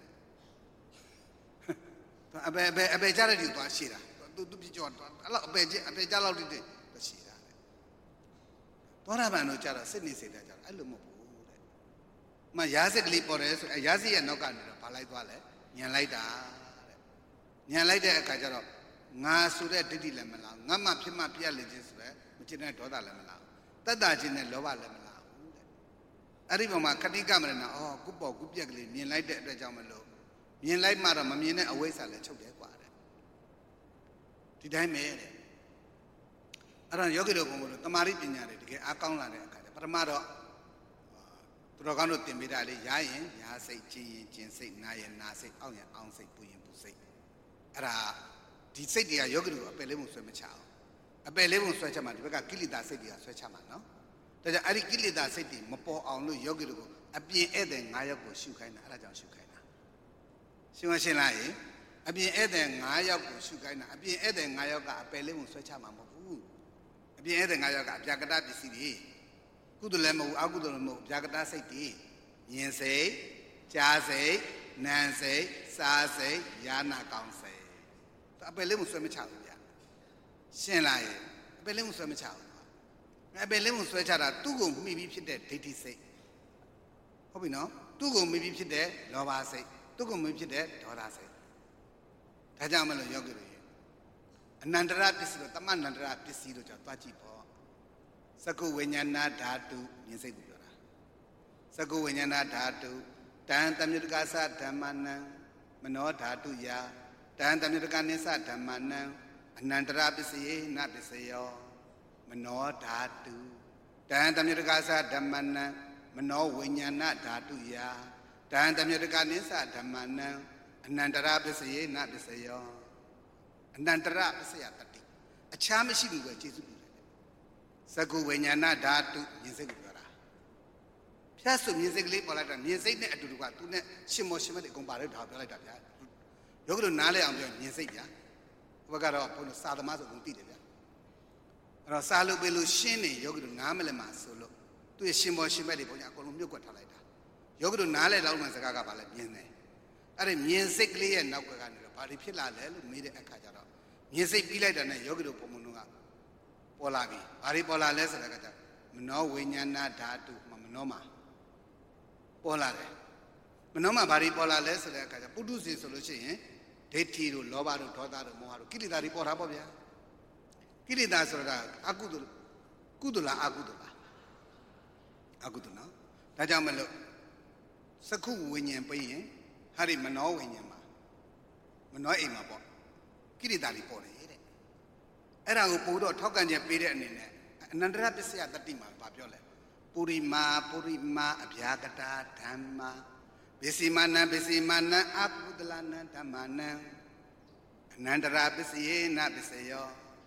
အပယ်ကြတဲ့ဒီသွားရှည်တာသူဖြစ်ကြောအဲ့လောက်အပယ်ကြလောက်တိတိရှည်တာတဲ့သောတာပန်တို့ကြတော့စိတ်နေစိတ်တာကြတော့အဲ့လိုမဟုတ်ဘူးတဲ့မှရာစိတ်ကလေးပေါ်တယ်ဆိုရာစိတ်ရဲ့နောက်ကနေတော့ဘာလိုက်သွားလဲညံလိုက်တာတဲ့ညံလိုက်တဲ့အခါကျတော့ငါဆိုတဲ့ဒိဋ္ဌိလည်းမလားငါမှဖြစ်မှပြက်လေခြင်းဆိုတဲ့မချင်တဲ့ဒေါသလည်းမလားတတ္တခြင်းနဲ့လောဘလည်းမလားဘူးတဲ့အဲ့ဒီပုံမှာခတိကမရဏကုပေါ်ကုပြက်ကလေးမြင်လိုက်တဲ့အတွက်ကြောင့်မလို့မြင်လိုက်မှတော့မမြင်တဲ့အဝိဇ္ဇာလည်းချုပ်တယ်กว่าတဲ့ဒီတိုင်းပဲတဲ့အဲ့တော့ယောဂီတို့ဘုံဘုံတို့တမာရိပညာတွေတကယ်အားကောင်းလာတဲ့အခါကျပထမတော့သူတော်ကောင်းတို့သင်ပေးတာလေရားရင်ရားစိတ်ကျင်ရင်ကျင်စိတ်နာရင်နာစိတ်အောင့်ရင်အောင့်စိတ်ပူရင်ပူစိတ်အဲ့ဒါဒီစိတ်တွေကယောဂီတို့အပယ်လေးပုံဆွဲမချအောင်အပယ်လေးပုံဆွဲချမှာဒီဘက်ကကိလေသာစိတ်တွေကဆွဲချမှာနော်ဒါကြောင့်အဲ့ဒီကိလေသာစိတ်တွေမပေါ်အောင်လို့ယောဂီတို့အပြင်ဧည့်သည်9ယောက်ကိုရှုခိုင်းတာအဲ့ဒါကြောင့်ရှုခိုင်းတာရှင်းမရှင်းလားအပြင်ဧည့်သည်9ယောက်ကိုရှုခိုင်းတာအပြင်ဧည့်သည်9ယောက်ကအပယ်လေးပုံဆွဲချမှာမဟုတ်ဘူးအပြင်ဧည့်သည်9ယောက်ကအပြာကတပစ္စည်းတွေကုသိုလ်လည်းမဟုတ်အကုသိုလ်လည်းမဟုတ်ဗျာကတစိတ်တွေမြင်စိတ်ကြားစိတ်နာမ်စိတ်စားစိတ်ယာနာကောင်းစိတ်အပယ်လေးမှုဆွဲမချဘူးဗျာရှင်းလားအပယ်လေးမှုဆွဲမချဘူးအပယ်လေးမှုဆွဲချတာသူ့ကိုမိပြီးဖြစ်တဲ့ဒိဋ္ဌိစိတ်ဟုတ်ပြီနော်သူ့ကိုမိပြီးဖြစ်တဲ့လောဘစိတ်သူ့ကိုမိဖြစ်တဲ့ဒေါသစိတ်ဒါကြောင့်မလို့ယောဂီတို့အနန္တရပစ္စည်းတို့တမန္တရပစ္စည်းတို့ကြောင့်တွားကြည့်ပေါ့စကုဝိညာဏဓာတုမြင်စိတ်ကိုပြောတာစကုဝိညာဏဓာတုတံတမြုတ္တကသဓမ္မနံမနောဓာတုယတံတမြုတ္တကနိသဓမ္မနံအနန္တရပစ္စယေနပစ္စယောမနောဓာတုတံတမြုတ္တကသဓမ္မနံမနောဝိညာဏဓာတုယတံတမြုတ္တကနိသဓမ္မနံအနန္တရပစ္စယေနပစ္စယောအနန္တရပစ္စယတတိအခြားမရှိဘူးပဲကျေစုပြုတယ်စကုဝိညာဏဓာတုမြင်စိတ်ကိုပြောတာဖြတ်စုမြင်စိတ်ကလေးပေါ်လိုက်တာမြင်စိတ်နဲ့အတူတူကသူနဲ့ရှင်မောရှင်မတွေအကုန်ပါလိုက်တာပြောလိုက်တာဗျာယောဂီတို့နားလဲအောင်ပြောမြင်စိတ်ဗျာဘုရားကတော့ဘုန်းတော်စာသမားဆိုကုန်သိတယ်ဗျာအဲ့တော့စာလို့ပဲလို့ရှင်းနေယောဂီတို့နားမလဲမှာဆိုလို့သူရဲ့ရှင်မောရှင်မတွေဘုရားအကုန်လုံးမြုပ်ကွက်ထားလိုက်တာယောဂီတို့နားလဲတော့မှစကားကပါလဲမြင်တယ်အဲ့ဒီမြင်စိတ်ကလေးရဲ့နောက်ကွယ်ကနေတော့ဘာတွေဖြစ်လာလဲလို့မေးတဲ့အခါကျတော့မြင်စိတ်ပြီးလိုက်တာနဲ့ယောဂီတို့ဘုံဘုံတို့ကပေါ်လာပြီဘာတွေပေါ်လာလဲဆိုတဲ့အခါကျမနောဝိညာဏဓာတုမနောမှာပေါ်လာတယ်မနောမှာဘာတွေပေါ်လာလဲဆိုတဲ့အခါကျပုထုဇဉ်ဆိုလို့ရှိရင်ဒိဋ္ဌိတို့လောဘတို့ဒေါသတို့မောဟတို့ကိလေသာတွေပေါ်တာပေါ့ဗျာကိလေသာဆိုတာအကုသိုလ်ကုသိုလ်လားအကုသိုလ်လားအကုသိုလ်နော်ဒါကြောင့်မလို့စက္ခုဝိညာဉ်ပြီးရင်ဟာဒီမနောဝိညာဉ်မှာမနောအိမ်မှာပေါ့ကိလေသာတွေပေါ်တယ်တဲ့အဲ့ဒါကိုပို့တော့ထောက်ကန်ချက်ပေးတဲ့အနေနဲ့အနန္တရပစ္စယတတိမှာဗာပြောလဲပုရိမာအဗျာကတာဓမ္မာပစ္စည်းမာနံအပုဒ္ဒလနံဓမ္မာနံအနန္တရပစ္စယေနပစ္စယော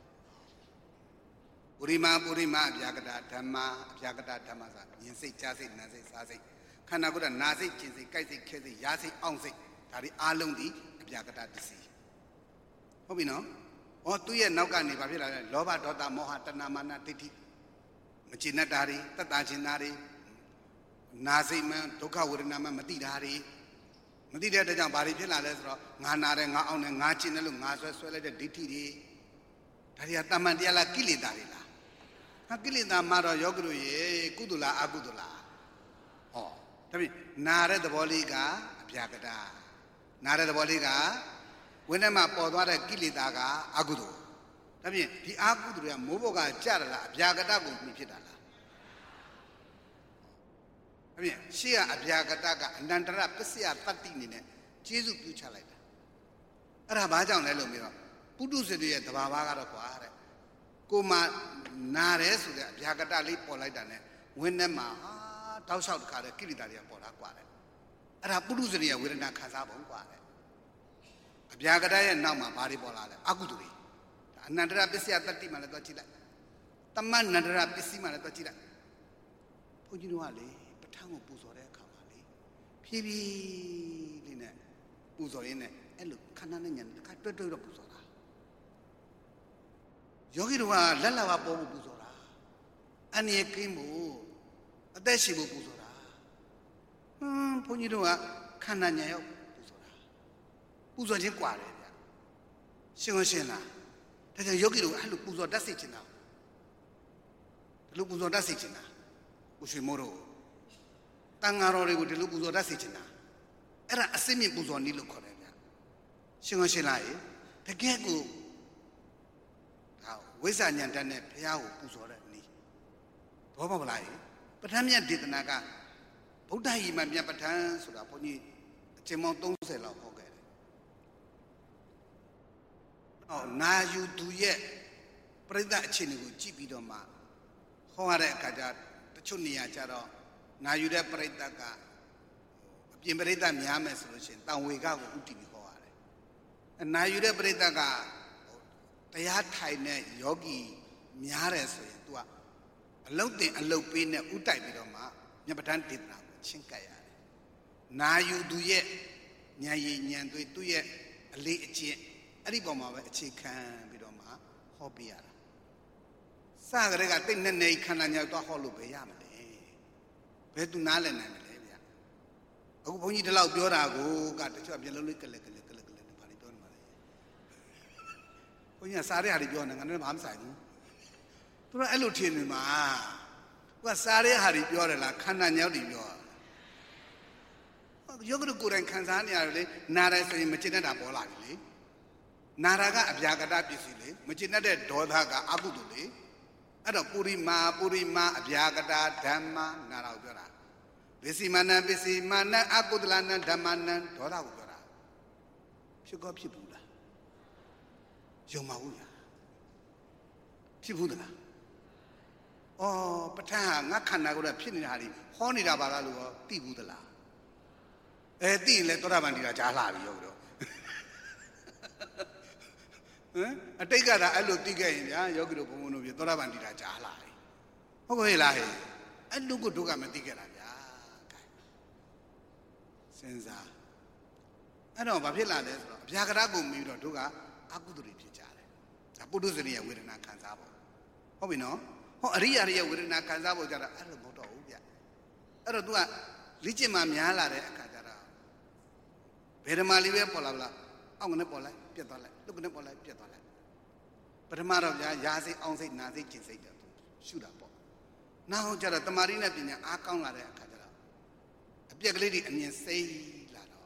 ပုရိမာအဗျာကတာဓမ္မာအဗျာကတာဓမ္မာဆိုမြင်စိတ်ကြားစိတ်နာစိတ်စားစိတ်ခန္ဓာကိုယ်ကနာစိတ်ကျင်စိတ်ကြိုက်စိတ်ခဲစိတ်ရားစိတ်အောင့်စိတ်ဒါတွေအားလုံးဒီအပြာကတပစ္စည်းဟုတ်ပြီနော်ဟောသူ့ရဲ့နောက်ကနေဘာဖြစ်လာလဲလောဘဒေါသမောဟတဏမာနဒိဋ္ဌိမကျေနပ်တာတွေတတ်တာခြင်းတာတွေနာစိတ်မှန်ဒုက္ခဝေဒနာမှန်မသိတာတွေမသိတဲ့အတွက်ကြောင့်ဘာတွေဖြစ်လာလဲဆိုတော့ငါနာတယ်ငါအောင်တယ်ငါကျင်တယ်လို့ငါဆွဲလိုက်တဲ့ဒိဋ္ဌိတွေဒါတွေကတမန်တရားလားကိလေသာတွေလားဟာကိလေသာမှာတော့ယောဂလူရေကုသလားအကုသလားဟောဒါဖြင့်နာတဲ့သဘောလေးကအပြာကတနာတဲ့သဘောလေးကဝိနည်းမှာပေါ်သွားတဲ့ကိလေသာကအကုသိုလ်ဒါဖြင့်ဒီအကုသိုလ်တွေကမိုးဘောကကြရလားအပြာကတကိုမြင်ဖြစ်တာလားဒါဖြင့်ရှေ့ကအပြာကတကအနန္တရပစ္စယတတ္တိနေနဲ့ကျေးဇူးပြုချလိုက်တာအဲ့ဒါဘာကြောင့်လဲလို့ပြောပုထုဇဉ်ရဲ့သဘာဝကတော့ကွာတဲ့ကိုမှနာတယ်ဆိုတဲ့အပြာကတလေးပေါ်လိုက်တာနဲ့ဝိနည်းမှာတောက်လျှောက်တခါတဲ့ကိလေသာတွေကပေါ်လာကွာတဲ့အဲ့ဒါပုထုဇဉ်ရဲ့ဝေဒနာခံစားပုံကွာတဲ့အပြာကတရဲ့နောက်မှာဘာတွေပေါ်လာလဲအကုသိုလ်တွေအနန္တရပစ္စယတတ္တိမှလည်းတော့ကြည့်လိုက်တမ္မနန္တရပစ္စည်းမှလည်းတော့ကြည့်လိုက်ဘုန်းကြီးတို့ကလေပဋ္ဌာန်းကိုပူဇော်တဲ့အခါမှာလေဖြည်းဖြည်းလေးနဲ့ပူဇော်ရင်းနဲ့အဲ့လိုခန္ဓာနဲ့ဉာဏ်တစ်ခါတွဲတွဲတော့ပူဇော်တာယောဂီတို့ကလက်လာပေါ်ဖို့ပူဇော်တာအနည်းကင်းဖို့အသက်ရှင်ဖို့ပူဇော်တာဘုန်းကြီးတို့ကခန္ဓာဉာဏ်ရောက်ပူဇော်တာပူဇော်ခြင်းกว่าတယ်ဗျရှင်းရှင်းလားဒါကြောင့်ယောဂီတို့အဲ့လိုပူဇော်တတ်စေချင်တာဒီလိုပူဇော်တတ်စေချင်တာကိုရွှေမိုးတို့တန်ဃာတော်တွေကိုဒီလိုပူဇော်တတ်စေချင်တာအဲ့ဒါအစစ်မြင့်ပူဇော်နည်းလို့ခေါ်တယ်ဗျရှင်းရှင်းလားတကယ်ကိုဒါဝိဇ္ဇာဉာဏ်တတ်နဲ့ဘုရားကိုပူဇော်တဲ့နည်းဘောပေါက်လားပဋ္ဌာန်းမြတ်ဒေသနာကဗုဒ္ဓဟိမမြတ်ပဋ္ဌာန်းဆိုတာဘုန်းကြီးအချိန်ပေါင်း30လောက်ဟောခဲ့တယ်နာယူသူရဲ့ပြိဿအခြေအနေကိုကြည့်ပြီးတော့မှဟောရတဲ့အခါကျတချို့နေရာကျတော့နာယူတဲ့ပြိဿကအပြင်ပြိဿများမယ်ဆိုလို့ရှိရင်တန်ဝေကကိုဥတည်ပြီးဟောရတယ်နာယူတဲ့ပြိဿကတရားထိုင်တဲ့ယောဂီများတယ်ဆိုရင် तू ကအလုတ်တင်အလုတ်ပေးနဲ့ဥတိုက်ပြီးတော့မှမြတ်ပဋ္ဌာန်းဒေသနာကိုချင်းကပ်ရတယ်နာယူသူရဲ့ဉာဏ်ရည်ဉာဏ်သွေးသူ့ရဲ့အလေးအကျင့်အဲ့ဒီပုံမှာပဲအခြေခံပြီးတော့မှဟောပြရတာစကြတဲ့ကတိတ်နဲ့နေခန္ဓာညာတော့ဟောလို့ပဲရမလဲဘယ်သူနားလည်နိုင်မလဲဗျအခုဘုန်းကြီးဒီလောက်ပြောတာကိုကတချို့ပြလုံးလေးကလက်ကလက်ကလက်ကလက်ဘာလို့ပြောနေမှာလဲဘုန်းကြီးကစားတဲ့ဟာတွေပြောနေငါလည်းမဆိုင်ဘူးသူတို့အဲ့လိုထင်နေမှာသူကစားတဲ့ဟာတွေပြောတယ်လားခန္ဓာညာတွေပြောယောဂတို့ကိုယ်တိုင်ခံစားနေရတယ်လေနားတယ်ဆိုရင်မချင်တတ်တာပေါ်လာပြီလေနာရာကအပြာကတပစ္စည်းလေမချင်တဲ့ဒေါသကအကုသိုလ်လေအဲ့တော့ပုရိမာအပြာကတဓမ္မနာရာကိုပြောတာပစ္စည်းမာနအကုသလနဓမ္မနဒေါသကိုပြောတာဖြစ်ကောဖြစ်ဘူးလားယုံမဟုတ်လားဖြစ်ဘူးလားအော်ပဋ္ဌာန်းဟာငါခန္ဓာကိုယ်ကဖြစ်နေတာဟာဟောနေတာပါလားလို့သိဘူးသလားသိရင်လည်းသောတာပန်တရားကြားလှပြီရောတော့အတိတ်ကသာအဲ့လိုသိခဲ့ရင်ဗျာယောဂီတို့ဘုံဘုံတို့ပြေသောတာပန်တရားကြားလှပြီဟုတ်ကဲ့လားဟဲ့အဲ့လူကိုတို့ကမသိခဲ့တာဗျာစဉ်းစားအဲ့တော့ဘာဖြစ်လာလဲဆိုတော့အဗျာကရကိုမြည်တော့တို့ကအကုသိုလ်တွေဖြစ်ကြတယ်ဒါပုထုဇဉ်ရဲ့ဝေဒနာခံစားဖို့ဟုတ်ပြီနော်ဟောအရိယာရဲ့ဝေဒနာခံစားဖို့ကြတာအဲ့လိုမဟုတ်တော့ဘူးဗျအဲ့တော့ तू ကလိကျင်မှများလာတဲ့အခါကျတော့ဘယ်ဓမ္မလေးပဲပေါ်လာဗလားအောက်ကနေပေါ်လိုက်ပြတ်သွားလိုက်လုကနေပေါ်လိုက်ပြတ်သွားလိုက်ပထမတော့ဗျာရာစိတ်အောင်စိတ်နာစိတ်ကျင်စိတ်တယ်ရှုတာပေါ့နောက်ကျတော့တမာရီနဲ့ပညာအားကောင်းလာတဲ့အခါကျတော့အပြက်ကလေးတွေအမြင်စိတ်လာတော့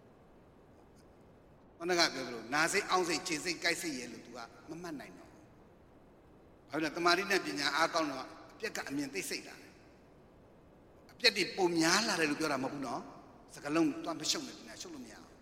ဘုန်းကပြောသလိုနာစိတ်အောင်စိတ်ကျင်စိတ်ကြိုက်စိတ်ရဲ့လို့ तू ကမမှတ်နိုင်တော့ဘာလို့လဲတမာရီနဲ့ပညာအားကောင်းတော့အပြက်ကအမြင်သိစိတ်လာတယ်အပြက်တွေပုံများလာတယ်လို့ပြောတာမဟုတ်ဘူးနော်စကလုံးသွားမရှုပ်နဲ့ဒီနေ့ရှုပ်လို့မရဘူး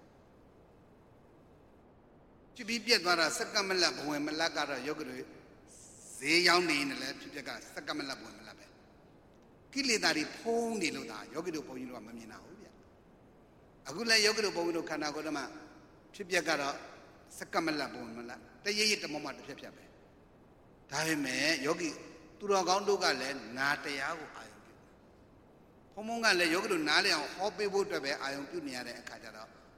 ကြည့်ပြီးပြက်သွားတာစက္ကမလဘဝင်မလတ်ကတော့ယောဂတွေဈေးရောက်နေတယ်လေဖြစ်ပြက်ကစက္ကမလဘဝင်မလတ်ပဲကိလေသာတွေဖုံးနေလို့ဒါယောဂီတို့ဘုန်းကြီးတို့ကမမြင်တာဟုတ်ဗျအခုလည်းယောဂီတို့ဘုန်းကြီးတို့ခန္ဓာကိုယ်ထဲမှာဖြစ်ပြက်ကတော့စက္ကမလဘဝင်မလတ်တရရတမမတစ်ဖြတ်ဖြတ်ပဲဒါပေမဲ့ယောဂီသူတော်ကောင်းတို့ကလည်းနာတရားကိုအာရုံပြုဘုံဘုံကလည်းယောဂီတို့နားလည်အောင်ဟောပေးဖို့အတွက်ပဲအာရုံပြုနေရတဲ့အခါကျတော့ဟ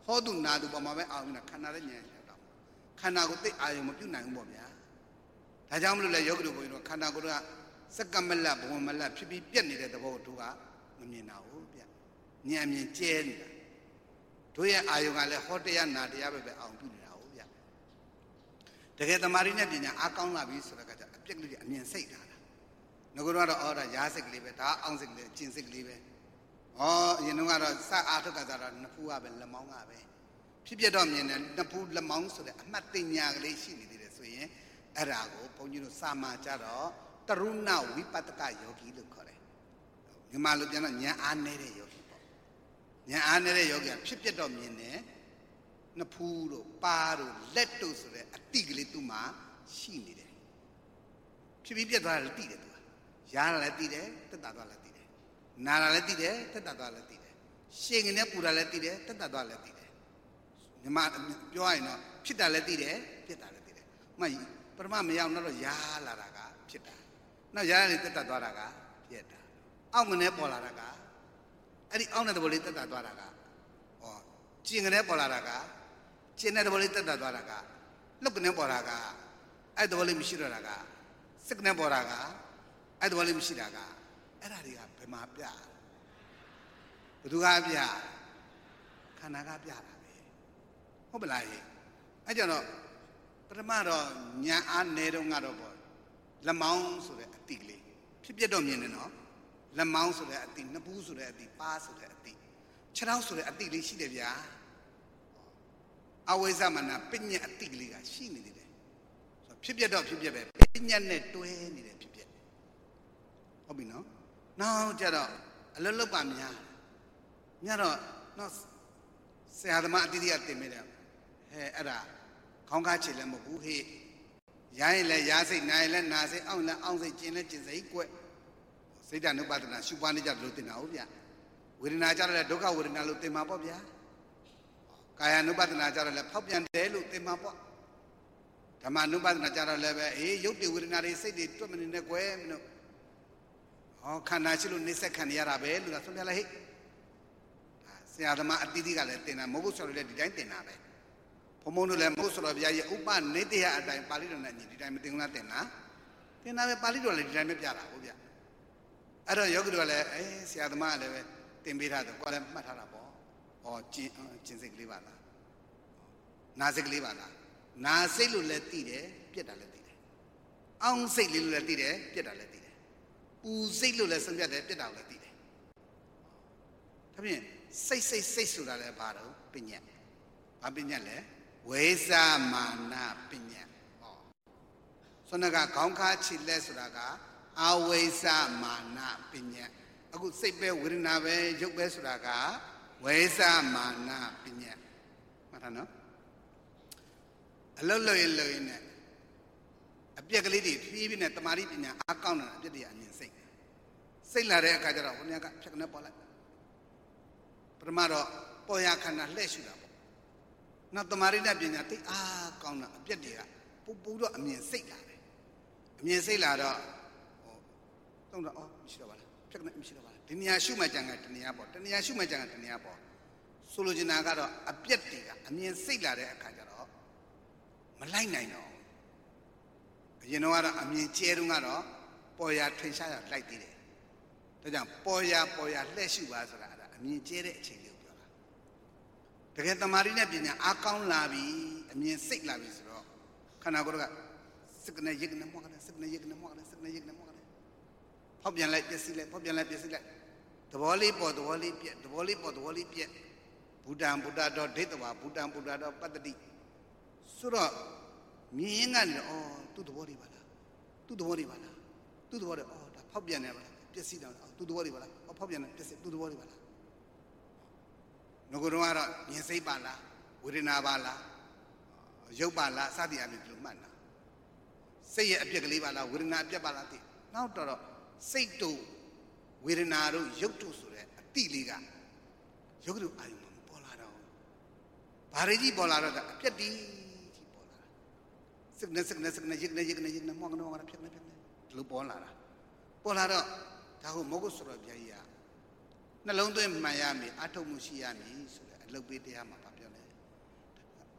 ဟောသူနာသူပေါ်မှာပဲအောင်နေတာခန္ဓာလည်းဉာဏ်ရောက်တော့ခန္ဓာကိုသိအာရုံမပြုနိုင်ဘူးပေါ့ဗျာဒါကြောင့်မလို့လေယောဂီတို့ဘုန်းကြီးတို့ခန္ဓာကိုယ်ကစက္ကမလတ်ဘဝမလတ်ဖြစ်ပြီးပြက်နေတဲ့သဘောတို့ကမမြင်တာဘူးဗျဉာဏ်မြင်ကျဲနေတာတို့ရဲ့အာယုံကလည်းဟောတရားနာတရားပဲအောင်ပြုနေတာဟုတ်ဗျတကယ်တမာရီနဲ့ပညာအားကောင်းလာပြီဆိုတော့ကကြအပြက်ကလေးအမြင်စိတ်လာတာငါကတော့အော်ဒါရားစိတ်ကလေးပဲဒါအောင်စိတ်ကလေးကျင်စိတ်ကလေးပဲအရင်တော့ကတော့စအားထုတ်ကြတာနှစ်ဖူးကပဲလက်မောင်းကပဲဖြစ်ပြတော့မြင်တယ်နှစ်ဖူးလက်မောင်းဆိုတဲ့အမှတ်တင်ညာကလေးရှိနေသေးတယ်ဆိုရင်အဲ့ဒါကိုဘုန်းကြီးတို့စာမှာကြတော့တရုဏဝိပဿကယောဂီလို့ခေါ်တယ်မြန်မာလိုပြန်တော့ဉာဏ်အားနည်းတဲ့ယောဂီပေါ့ဉာဏ်အားနည်းတဲ့ယောဂီကဖြစ်ပြတော့မြင်တယ်နှစ်ဖူးတို့ပါတို့လက်တို့ဆိုတဲ့အတိကလေးသူ့မှာရှိနေတယ်ဖြစ်ပြီးပြတ်သွားတယ်သိတယ်သူကရားလည်းသိတယ်တက်တာသွားလည်းသိတယ်နာတာလည်းသိတယ်တက်တာသွားလည်းသိတယ်ရှင်းကနေပူတာလည်းသိတယ်တက်တာသွားလည်းသိတယ်မြန်မာပြောရရင်တော့ဖြစ်တာလည်းသိတယ်ပြတ်တာလည်းသိတယ်မှပရမမရောက်တော့ရားလာတာကဖြစ်တာနောက်ရားလည်းတက်တာသွားတာကပြတ်တာအောက်မနဲ့ပေါ်လာတာကအဲ့ဒီအောက်တဲ့ဘောလေးတက်တာသွားတာကကျင်ကနေပေါ်လာတာကကျင်တဲ့ဘောလေးတက်တာသွားတာကလှုပ်ကနေပေါ်လာကအဲ့တဲ့ဘောလေးမရှိတော့တာကစစ်ကနေပေါ်လာကအဲ့တဲ့ဘောလေးမရှိတာကအဲ့ဒါတွေကဘယ်မှာပြဘသူကပြခန္ဓာကပြတာပဲဟုတ်ပလားအဲ့ကြောင့်တော့ပထမတော့ညာအားနေတော့ငါတော့ပေါ့လက်မောင်းဆိုတဲ့အတိကလေးဖြစ်ပြတော့မြင်တယ်နော်လက်မောင်းဆိုတဲ့အတိနှစ်ဘူးဆိုတဲ့အတိပါဆိုတဲ့အတိခြေထောက်ဆိုတဲ့အတိလေးရှိတယ်ဗျာအဝိဇ္ဇမနာပညာအတိကလေးကရှိနေသေးတယ်ဆိုဖြစ်ပြတော့ဖြစ်ပြပဲပညာနဲ့တွဲနေတယ်ဖြစ်ပြဟုတ်ပြီနော်နောက်ကြတော့အလွတ်လွတ်ပါများတော့နော်ဆရာသမားအတိအကျတင်မိတယ်ဟဲ့အဲ့ဒါခေါင်းကားချေလည်းမဟုတ်ဘူးဟေ့ရိုင်းရင်လည်းရားစိတ်နာရင်လည်းနာစိတ်အောင့်လည်းအောင့်စိတ်ကျင်လည်းကျင်စိတ်ကွစိတ်ဓာတ်နုပါဒနာရှုပွားနေကြတယ်လို့တင်တာဟုတ်ဗျဝေဒနာကြတော့လည်းဒုက္ခဝေဒနာလို့တင်မှာပေါ့ဗျာကာယ ानु ပါဒနာကြတော့လည်းဖောက်ပြန်တယ်လို့တင်မှာပေါ့ဓမ္မ ानु ပါဒနာကြတော့လည်းပဲရုပ်တွေဝေဒနာတွေစိတ်တွေတွတ်မနေနဲ့ကွယ်မလို့ခန္ဓာရှိလို့နေဆက်ခံရတာပဲလို့ဆိုပြလိုက်ဟဲ့ဆရာသမားအတိအကျကလည်းတင်တာမဟုတ်ဘူးဆိုတော့လည်းဒီတိုင်းတင်တာပဲဘုံဘုံတို့လည်းမဟုတ်ဆိုတော့ဗျာရဲ့ဥပနေတယအတိုင်းပါဠိတော်နဲ့ညီဒီတိုင်းမတင်ဘူးလားတင်တာပဲပါဠိတော်လည်းဒီတိုင်းပဲပြတာဟုတ်ဗျအဲ့တော့ယောဂီတို့ကလည်းဆရာသမားကလည်းပဲတင်ပေးထားတယ်ကိုယ်လည်းမှတ်ထားတာပေါ့ကျင်စိတ်ကလေးပါလားနာစိတ်ကလေးပါလားနာစိတ်လို့လည်းသိတယ်ပြက်တာလည်းသိတယ်အောင်းစိတ်လေးလို့လည်းသိတယ်ပြက်တာလည်းသိတယ်ပူစိတ်လို့လည်းဆုံးဖြတ်တယ်ပြက်တာလည်းသိတယ်ဒါဖြင့်စိတ်ဆိုတာလည်းဘာတော့ပညာဘာပညာလဲဝိဇ္ဇာမာနပညာဆိုတော့ခေါင်းခါခြေလက်ဆိုတာကအဝိဇ္ဇာမာနပညာအခုစိတ်ပဲဝေဒနာပဲရုပ်ပဲဆိုတာကဝိဇ္ဇာမာနပညာမှတ်ထားနော်အလုံးလို့ရင်နဲ့အပြက်ကလေးတွေဖြည်းဖြည်းနဲ့တမာတိပညာအားကောင်းတာအပြက်တွေအမြင်စိတ်လာတဲ့အခါကျတော့ဟိုနေကဖြက်ကနေပေါ်လိုက်ပထမတော့ပေါ်ရခန္ဓာလှည့်ရှုတာပေါ့နောက်တမာတိနဲ့ပညာသိအားကောင်းတာအပြက်တွေကပူတော့အမြင်စိတ်လာတယ်အမြင်စိတ်လာတော့သုံးတော့မရှိတော့ပါလားဖြက်ကနေမရှိတော့ပါလားဒီနေရာရှုမှကြံကတနေရာပေါ့တနေရာရှုမှကြံကတနေရာပေါ့ဆိုလိုချင်တာကတော့အပြက်တွေကအမြင်စိတ်လာတဲ့အခါကျတော့မလိုက်နိုင်တော့အရင်တော့အမြင်ကျဲတုန်းကတော့ပေါ်ရထွင်ရှားရလိုက်သေးတယ်ဒါကြောင့်ပေါ်ရလှည့်ရှုပါဆိုတာအဲ့ဒါအမြင်ကျဲတဲ့အချိန်လေးကိုပြောတာတကယ်တမာရီနဲ့ပညာအားကောင်းလာပြီအမြင်စိတ်လာပြီဆိုတော့ခန္ဓာကိုယ်ကစက္ကနဲ့ယက္ကနဲ့မောကနဲ့စက္ကနဲ့ယက္ကနဲ့မောကနဲ့စက္ကနဲ့ယက္ကနဲ့မောကနဲ့ဖောက်ပြန်လိုက်ပြည့်စည်လိုက်ဖောက်ပြန်လိုက်ပြည့်စည်လိုက်သဘောလေးပေါ်သဘောလေးပြက်သဘောလေးပေါ်သဘောလေးပြက်ဘုဒ္ဓံဘုဒ္ဓတော်ဒိဋ္ဌဝါဘုဒ္ဓံဘုဒ္ဓတော်ပတ္တိဆိုတော့မြင်ရင်ကနေသူ့သဘောလေးပါလားသူ့သဘောလေးပါလားသူ့သဘောလေးဒါဖောက်ပြန်နေပါလားပြည့်စည်တယ်သူ့သဘောလေးပါလားဖောက်ပြန်နေပြည့်စည်သူ့သဘောလေးပါလားငကိုယ်တော့ကတော့မြင်စိတ်ပါလားဝေဒနာပါလားရုပ်ပါလားစသည်အပြင်ဒီလိုမှတ်တာစိတ်ရဲ့အပြက်ကလေးပါလားဝေဒနာအပြက်ပါလားသိနောက်တော့စိတ်တို့ဝေဒနာတို့ရုပ်တို့ဆိုတဲ့အတိလေးကရုပ်တို့အာယုံမှာပေါ်လာတော့ဘာတွေကြီးပေါ်လာတော့အပြက်တီးကြီးပေါ်လာစိတ်နဲ့ယက်နဲ့မောကနော်ဖြက်နေဒီလိုပေါ်လာတော့ဒါကိုမဟုတ်ဆိုတော့ဗျာကြီးကနှလုံးသွင်းမှန်ရမယ်အထုတ်မှုရှိရမည်ဆိုတဲ့အလုပ်ပေးတရားမှာပြောလဲ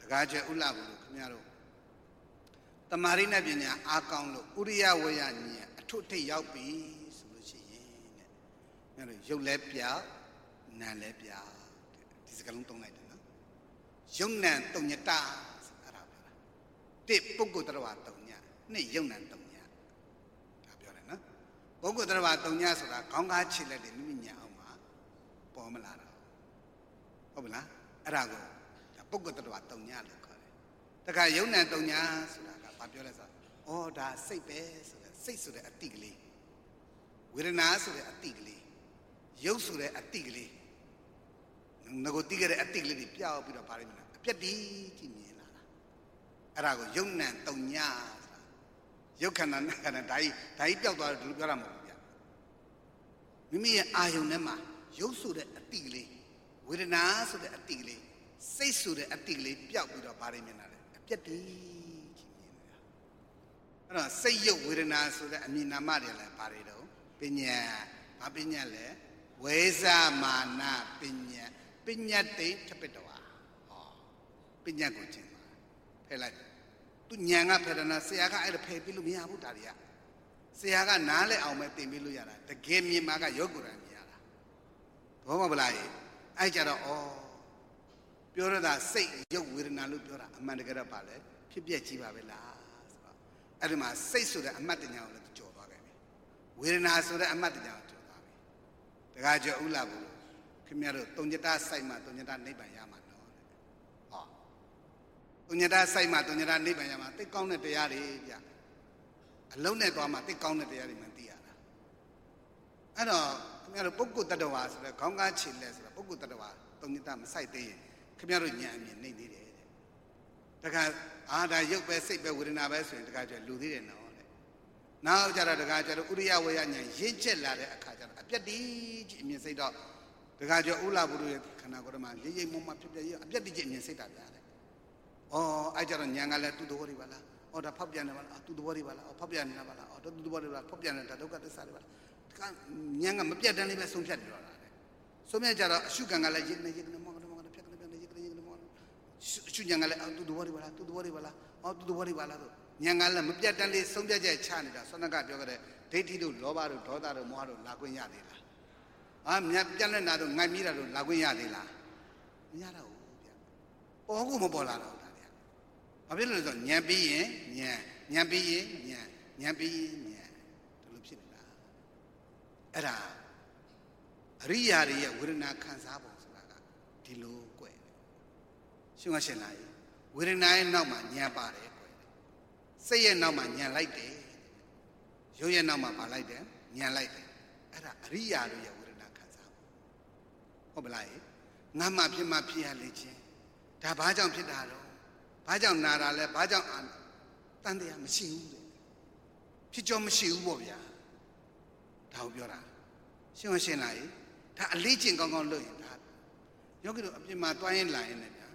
ကားကျဥလာဘူးလို့ခင်ဗျားတို့တမာရိနဲ့ပညာအားကောင်းလို့ဥရိယဝေယဉာဏ်အထွတ်ထိပ်ရောက်ပြီဆိုလို့ရှိရင်တဲ့ခင်ဗျားတို့ရုပ်လဲပြောက်နာမ်လဲပြောက်ဒီစကားလုံးသုံးလိုက်တယ်နော်ယုံနံတုံညတအဲ့ဒါပြောတာတစ်ပုဂ္ဂိုလ်တ attva တုံညနှစ်ယုံနံတုံညဒါပြောတယ်နော်ပုဂ္ဂိုလ်တ attva တုံညဆိုတာခေါင်းကားခြေလက်တွေမိမိညာအောင်မှာပေါ်မလာတာဟုတ်မလားအဲ့ဒါကိုဒါပုဂ္ဂိုလ်တ attva တုံညလို့ခေါ်တယ်တခါယုံနံတုံညဆိုတာကဘာပြောလဲဆိုတော့ဩဒါစိတ်ပဲဆိုတဲ့စိတ်ဆိုတဲ့အတိကလေးဝေဒနာဆိုတဲ့အတိကလေးရုပ်ဆိုတဲ့အတိကလေးငါကိုတိခဲ့တဲ့အတိကလေးတွေပြောက်ပြီးတော့ဘာလို့မလဲအပြက်တီးကြည့်မြင်လာတာအဲ့ဒါကိုယုံနံတုံညဆိုတာယုတ်ခန္ဓာနဲ့ခန္ဓာဒါကြီးပြောက်သွားတယ်ဒီလိုပြောတာမဟုတ်ဘူးဗျမိမိရဲ့အာယုန်ထဲမှာရုပ်ဆိုတဲ့အတိကလေးဝေဒနာဆိုတဲ့အတိကလေးစိတ်ဆိုတဲ့အတိကလေးပြောက်ပြီးတော့ဘာလို့မြင်လာလဲအပြက်တီးကြည့်မြင်နေတာအဲ့တော့စိတ်ရုပ်ဝေဒနာဆိုတဲ့အမြင်နာမတွေလည်းဘာတွေတော့ပညာဘာပညာလဲဝေဇမာနပညာပညာတိထပိတဝါဟောပညာကိုကျင့်ပါဖယ်လိုက်သူဉာဏ်ကဖယ်တယ်နော်ဆရာကအဲ့ဒါဖယ်ပြလို့မရဘူးဒါတွေကဆရာကနားလဲအောင်ပဲသင်ပြလို့ရတာတကယ်မြင်မှာကယောဂုရံမြင်ရတာဘောမပလားအဲ့ကြတော့ပြောရတာစိတ်ရုပ်ဝေဒနာလို့ပြောတာအမှန်တကယ်တော့ပါလေဖြစ်ပျက်ကြီးပါပဲလားဆိုတော့အဲ့ဒီမှာစိတ်ဆိုတဲ့အမှတ်တညာကိုလည်းကြော်သွားခဲ့ပြီဝေဒနာဆိုတဲ့အမှတ်တညာကိုကြော်သွားပြီတခါကြော်ဥလာဘူးခင်ဗျားတို့တုံညတစိုက်မှတုံညတနိဗ္ဗာန်ရမှာနော်ဟောတုံညတစိုက်မှတုံညတနိဗ္ဗာန်ရမှာသိကောင်းတဲ့တရားတွေဗျအလုံးနဲ့သွားမှသိကောင်းတဲ့တရားတွေမှသိရတာအဲ့တော့ခင်ဗျားတို့ပုဂ္ဂိုလ်တ attva ဆိုတဲ့ခေါင်းကားခြေလက်ဆိုတဲ့ပုဂ္ဂိုလ်တ attva တုံညတမစိုက်သေးရင်ခင်ဗျားတို့ဉာဏ်အမြင်နှိမ့်သေးတယ်တဲ့တခါဒါရုပ်ပဲစိတ်ပဲဝေဒနာပဲဆိုရင်တခါကျလူသေးတယ်နော်တဲ့နောက်ကြတော့တခါကျတော့ဥရိယဝေယဉာဏ်ရင့်ကျက်လာတဲ့အခါကျတော့အပြက်တီးကြီးအမြင်စိတ်တော့တခါကျဥလာဘုရုရဲ့ခန္ဓာကိုယ်မှာရိပ်ရိပ်မုံမဖြစ်ပြရအပြက်တီးကြီးအမြင်စိတ်တာပြရတယ်အဲ့ကြတော့ဉာဏ်ကလည်းသူ့သဘောတွေပါလားဒါဖောက်ပြန်တယ်ပါလားသူ့သဘောတွေပါလားဖောက်ပြန်နေတာပါလားသူ့သဘောတွေပါလားဖောက်ပြန်နေတာဒုက္ခသစ္စာတွေပါလားတခါဉာဏ်ကမပြတ်တမ်းလေးပဲဆုံးဖြတ်နေတော့တာတဲ့ဆုံးဖြတ်ကြတော့အရှုခံကလည်းရိပ်နေမောကမောကဖြတ်ကနေပြန်နေရိပ်နေမောအရှုဉာဏ်ကလည်းသူ့သဘောတွေပါလားသူ့သဘောတွေပါလားသူ့သဘောတွေပါလားဆိုဉာဏ်ကလည်းမပြတ်တမ်းလေးဆုံးဖြတ်ချက်ချနေတာဆွမ်းကပြောခဲ့တဲ့ဒိဋ္ဌိတို့လောဘတို့ဒေါသတို့မောဟတို့လာခွင့်ရသေးလားမြတ်ပြက်လက်နာတို့ငိုက်မိတာတို့လာခွင့်ရသေးလားမရတော့ဘူးဗျပေါ်ကူမပေါ်လာတော့တာဗျဘာဖြစ်လို့လဲဆိုတော့ဉာဏ်ပြီးရင်ဉာဏ်ပြီးရင်ဉာဏ်ပြီးရင်ဉာဏ်ဒီလိုဖြစ်နေတာအဲ့ဒါအရိယာတွေရဲ့ဝေဒနာခံစားပုံဆိုတာကဒီလိုကွယ်ရှင်ကရှင်လာရင်ဝေဒနာရဲ့နောက်မှာဉာဏ်ပါတယ်ကွယ်စိတ်ရဲ့နောက်မှာဉာဏ်လိုက်တယ်ရုပ်ရဲ့နောက်မှာပါလိုက်တယ်ဉာဏ်လိုက်တယ်အဲ့ဒါအရိယာတွေရဲ့ဟုတ်ပလားငါမှဖြစ်မှဖြစ်ရလေချင်းဒါဘာကြောင့်ဖြစ်တာတော့ဘာကြောင့်နာတာလဲဘာကြောင့်တန်တရားမရှိဘူးတဲ့ဖြစ်ကြောမရှိဘူးပေါ့ဗျာဒါကိုပြောတာရှင်းရှင်းလိုက်ဒါအလေးကျင့်ကောင်းကောင်းလုပ်ရင်ဒါယောဂီတို့အပြင်မှာတွားရင်လာရင်လည်းဗျာ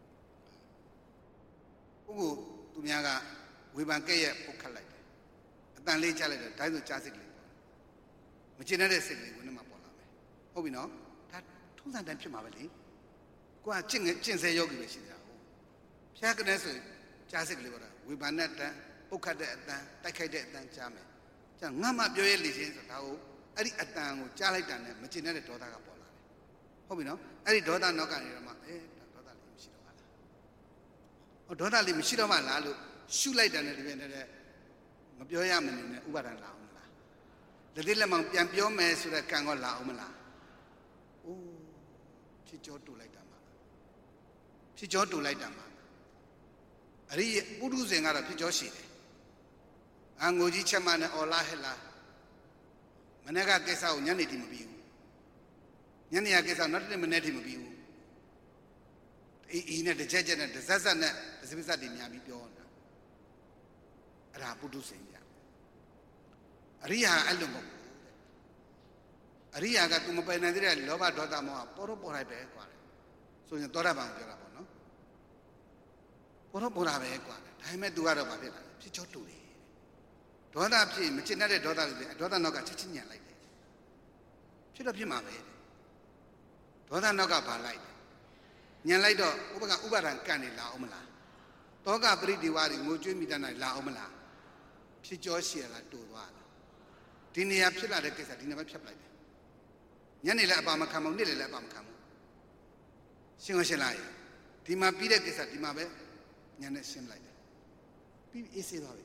ပုဂ္ဂိုလ်သူများကဝေဖန်ကဲ့ရဲ့ပုတ်ခတ်လိုက်တယ်အတန်လေးချလိုက်တယ်ဒါဆိုကြားစိတ်ကလေးပေါ့မကျင်တဲ့စိတ်ကလေးဝင်နေမှာပေါ်လာမယ်ဟုတ်ပြီနော်ဒါထုံးစံတိုင်းဖြစ်မှာပဲလေကိုကကျင့်စေယောဂီပဲရှိတာဟုတ်ဖျားကနေဆိုကြားစိတ်ကလေးပေါ့လားဝေဖန်တဲ့အတန်ပုတ်ခတ်တဲ့အတန်တိုက်ခိုက်တဲ့အတန်ကြားမယ်ကျန်ငါမှပြောရဲလေချင်းဆိုတာကိုအဲ့ဒီအတန်ကိုကြားလိုက်တာနဲ့မကျင်တဲ့ဒေါသကပေါ်လာတယ်ဟုတ်ပြီနော်အဲ့ဒီဒေါသနောက်ကနေတော့မှဒေါသလေးမရှိတော့ပါလားဒေါသလေးမရှိတော့မှလားလို့ရှုလိုက်တယ်နဲ့တပြည့်နဲ့မပြောရမနေနဲ့ဥပါဒံလာအောင်မလားလက်သေးလက်မောင်ပြန်ပြောမယ်ဆိုတဲ့ကံကောလာအောင်မလားအိုးဖြစ်ကြောတူလိုက်တာမှာဖြစ်ကြောတူလိုက်တာမှာအရိယပုထုဇဉ်ကတော့ဖြစ်ကြောရှိတယ်ငိုကြီးချက်မှနဲ့အော်လာဟဲ့လားမနေ့ကကိစ္စကိုညနေထိမပြီးဘူးညနေကကိစ္စနောက်တစ်နေ့မနေ့ထိမပြီးဘူးအေးနဲ့တစ်ချက်နဲ့တစ်ဆက်နဲ့တစ်စပစ်စတွေများပြီးပြောနေတာအဲ့ဒါပုထုဇဉ်ပြအရိယာအဲ့လိုမဟုတ်ဘူးတဲ့အရိယာကသူမပယ်နိုင်တဲ့လောဘဒေါသမောဟပေါ်တော့ပေါ်လိုက်ပဲကွာဆိုရင်သောတာပန်ပြောတာပေါ့နော်ပေါ်တော့ပေါ်လာပဲကွာဒါပေမဲ့သူကတော့ဗာဖြစ်တာဖြစ်ချောတူတယ်ဒေါသဖြစ်မချင်တဲ့ဒေါသတွေဒေါသနောက်ကချက်ချင်းညံလိုက်တယ်ဖြစ်တော့ဖြစ်မှာပဲဒေါသနောက်ကဗာလိုက်တယ်ညံလိုက်တော့ဥပကဥပါဒံကံနေလာအောင်မလားတောကပရိဒီဝါတွေငိုကြွေးမိတတ်နိုင်လာအောင်မလားဖြစ်ကြောရှိရလားတူသွားတယ်ဒီနေရာဖြစ်လာတဲ့ကိစ္စဒီနေရာပဲဖြတ်ပလိုက်တယ်ညနေလည်းအပါမခံဘူးနေ့လည်းအပါမခံဘူးရှင်းရှင်းလိုက်ဒီမှာပြီးတဲ့ကိစ္စဒီမှာပဲညနေရှင်းလိုက်တယ်ပြီးအေးဆေးသွားပြီ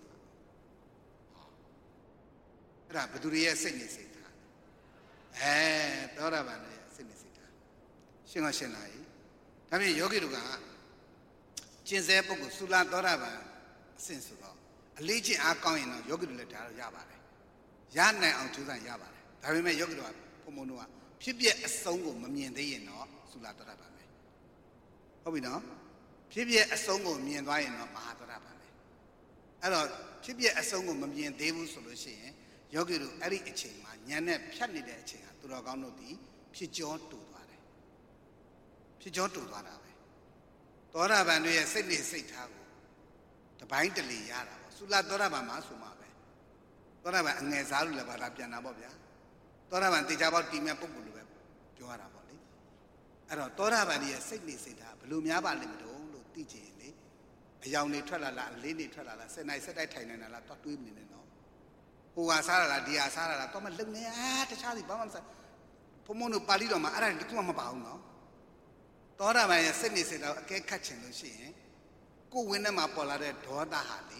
အဲ့ဒါဘသူတွေရဲ့စိတ်နေစိတ်ထားသောတာပန်ရဲ့စိတ်နေစိတ်ထားရှင်းရှင်းလိုက်ဒါဖြင့်ယောဂီတို့ကကျင့်စေပုဂ္ဂိုလ်သုလသောတာပန်အဆင့်ဆိုတော့အလေးချင်းအားကောင်းရင်တော့ယောဂီတို့လည်းဒါတော့ရပါတယ်ရနိုင်အောင်ကြိုးစားရပါတယ်ဒါပေမဲ့ယောဂီတို့ကဘုံဘုံတို့ကဖြစ်ပြအဆုံးကိုမမြင်သေးရင်တော့သုလသောတာပန်ပဲဟုတ်ပြီနော်ဖြစ်ပြအဆုံးကိုမြင်သွားရင်တော့မဟာသောတာပန်ပဲအဲ့တော့ဖြစ်ပြအဆုံးကိုမမြင်သေးဘူးဆိုလို့ရှိရင်ယောဂီတို့အဲ့ဒီအချိန်မှာဉာဏ်နဲ့ဖြတ်နေတဲ့အချိန်ဟာသူတော်ကောင်းတို့ဒီဖြစ်ကြောတူသွားတယ်ဖြစ်ကြောတူသွားတာပဲသောတာပန်တို့ရဲ့စိတ်နေစိတ်ထားကိုတပိုင်းတလေရတာပေါ့သုလသောတာပန်မှာဆိုမှာပဲသောတာပန်အငယ်စားလို့လည်းဘာသာပြန်တာပေါ့ဗျာသောတာပန်တေချာပေါက်တီမဲ့ပုဂ္ဂိုလ်လိုပဲပြောရတာပေါ့လေအဲ့တော့သောတာပန်ရဲ့စိတ်နေစိတ်ထားဘယ်လိုများပါလိမ့်မလို့သိချင်လေအယောင်တွေထွက်လာလားအလေးတွေထွက်လာလားစက်နိုင်စက်တိုက်ထိုင်နေတာလားတော့တွေးမနေနဲ့တော့ဟိုဟာစားရလားဒီဟာစားရလားတော့မလုံနေတခြားစီဘာမှမစားဘုံဘုံတို့ပါဠိတော်မှာအဲ့ဒါတခုမှမပါဘူးနော်သောတာပန်ရဲ့စိတ်နေစိတ်ထားအကဲခတ်ချင်လို့ရှိရင်ကိုယ်ဝင်းထဲမှာပေါ်လာတဲ့ဒေါသဟာလေ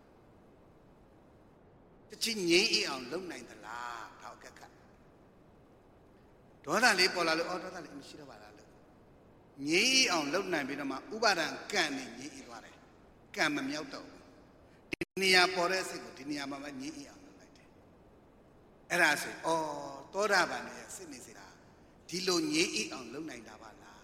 တချင်ငြိမ်းအေးအောင်လုပ်နိုင်သလားဒါအကဲခတ်ဒေါသလေးပေါ်လာလို့ဒေါသလေးမရှိတော့ပါလားလို့ငြိမ်းအေးအောင်လုပ်နိုင်ပြီးတော့မှဥပါဒံကံနဲ့ငြိမ်းအေးသွားတယ်ကံမမြောက်တော့ဘူးဒီနေရာပေါ်တဲ့စိတ်ကိုဒီနေရာမှာပဲငြိမ်းအေးအောင်လုပ်လိုက်တယ်အဲ့ဒါဆိုသောတာပန်ရဲ့စိတ်နေစိတ်ထားဒီလိုငြိမ်းအေးအောင်လုပ်နိုင်တာပါလား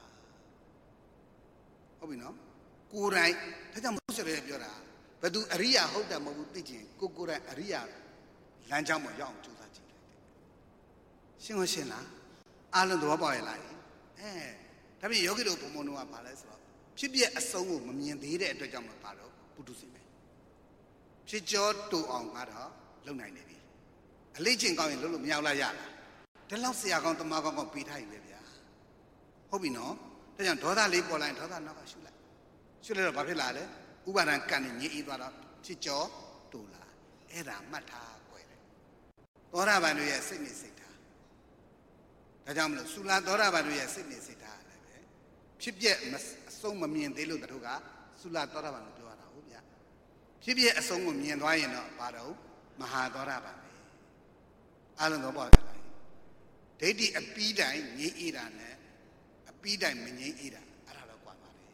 ဟုတ်ပြီနော်ကိုယ်တိုင်ဒါကြောင့်မဟုတ်ဆိုရပြောတာဘယ်သူအရိယာဟုတ်တယ်မဟုတ်ဘူးသိချင်ကိုယ်တိုင်အရိယာလမ်းကြောင်းပေါ်ရောက်အောင်ကြိုးစားကြည့်လိုက်တယ်ရှင်းရှင်းလားအားလုံးသဘောပေါက်ရလားဒါပြင်ယောဂီတို့ဘုံဘုံတို့ကဘာလဲဆိုတော့ဖြစ်ပြအဆုံးကိုမမြင်သေးတဲ့အတွက်ကြောင့်မပါတော့ပုထုဇဉ်ပဲဖြစ်ကြောတူအောင်ကတော့လုံနိုင်နေပြီအလေးချင်းကောင်းရင်လုံလို့မရောက်လာရလားဒီလောက်ဆရာကောင်းတမကောင်းကောင်းပေးထားရင်ပဲဗျာဟုတ်ပြီနော်ဒါကြောင့်ဒေါသလေးပေါ်လာရင်ဒေါသနောက်ကရှုလိုက်တော့ဘာဖြစ်လာလဲဥပါဒံကံနဲ့ညှိအေးသွားတော့ဖြစ်ကြောတူလာအဲ့ဒါမှတ်ထားကြွယ်တယ်သောတာပန်တို့ရဲ့စိတ်နေစိတ်ထားဒါကြောင့်မလို့သုလသောတာပန်တို့ရဲ့စိတ်နေစိတ်ထားလည်းပဲဖြစ်ပြအဆုံးမမြင်သေးလို့တို့ကသုလသောတာပန်လို့ပြောရတာဟုတ်ဗျာဖြစ်ပြအဆုံးကိုမြင်သွားရင်တော့ဘာတော့မဟာသောတာပန်ပဲအလုံးတော့ပေါ့ဗျာဒိဋ္ဌိအပီးတိုင်ငြိမ်းအေးတာနဲ့အပီးတိုင်မငြိမ်းအေးတာအဲ့ဒါတော့ကွာပါတယ်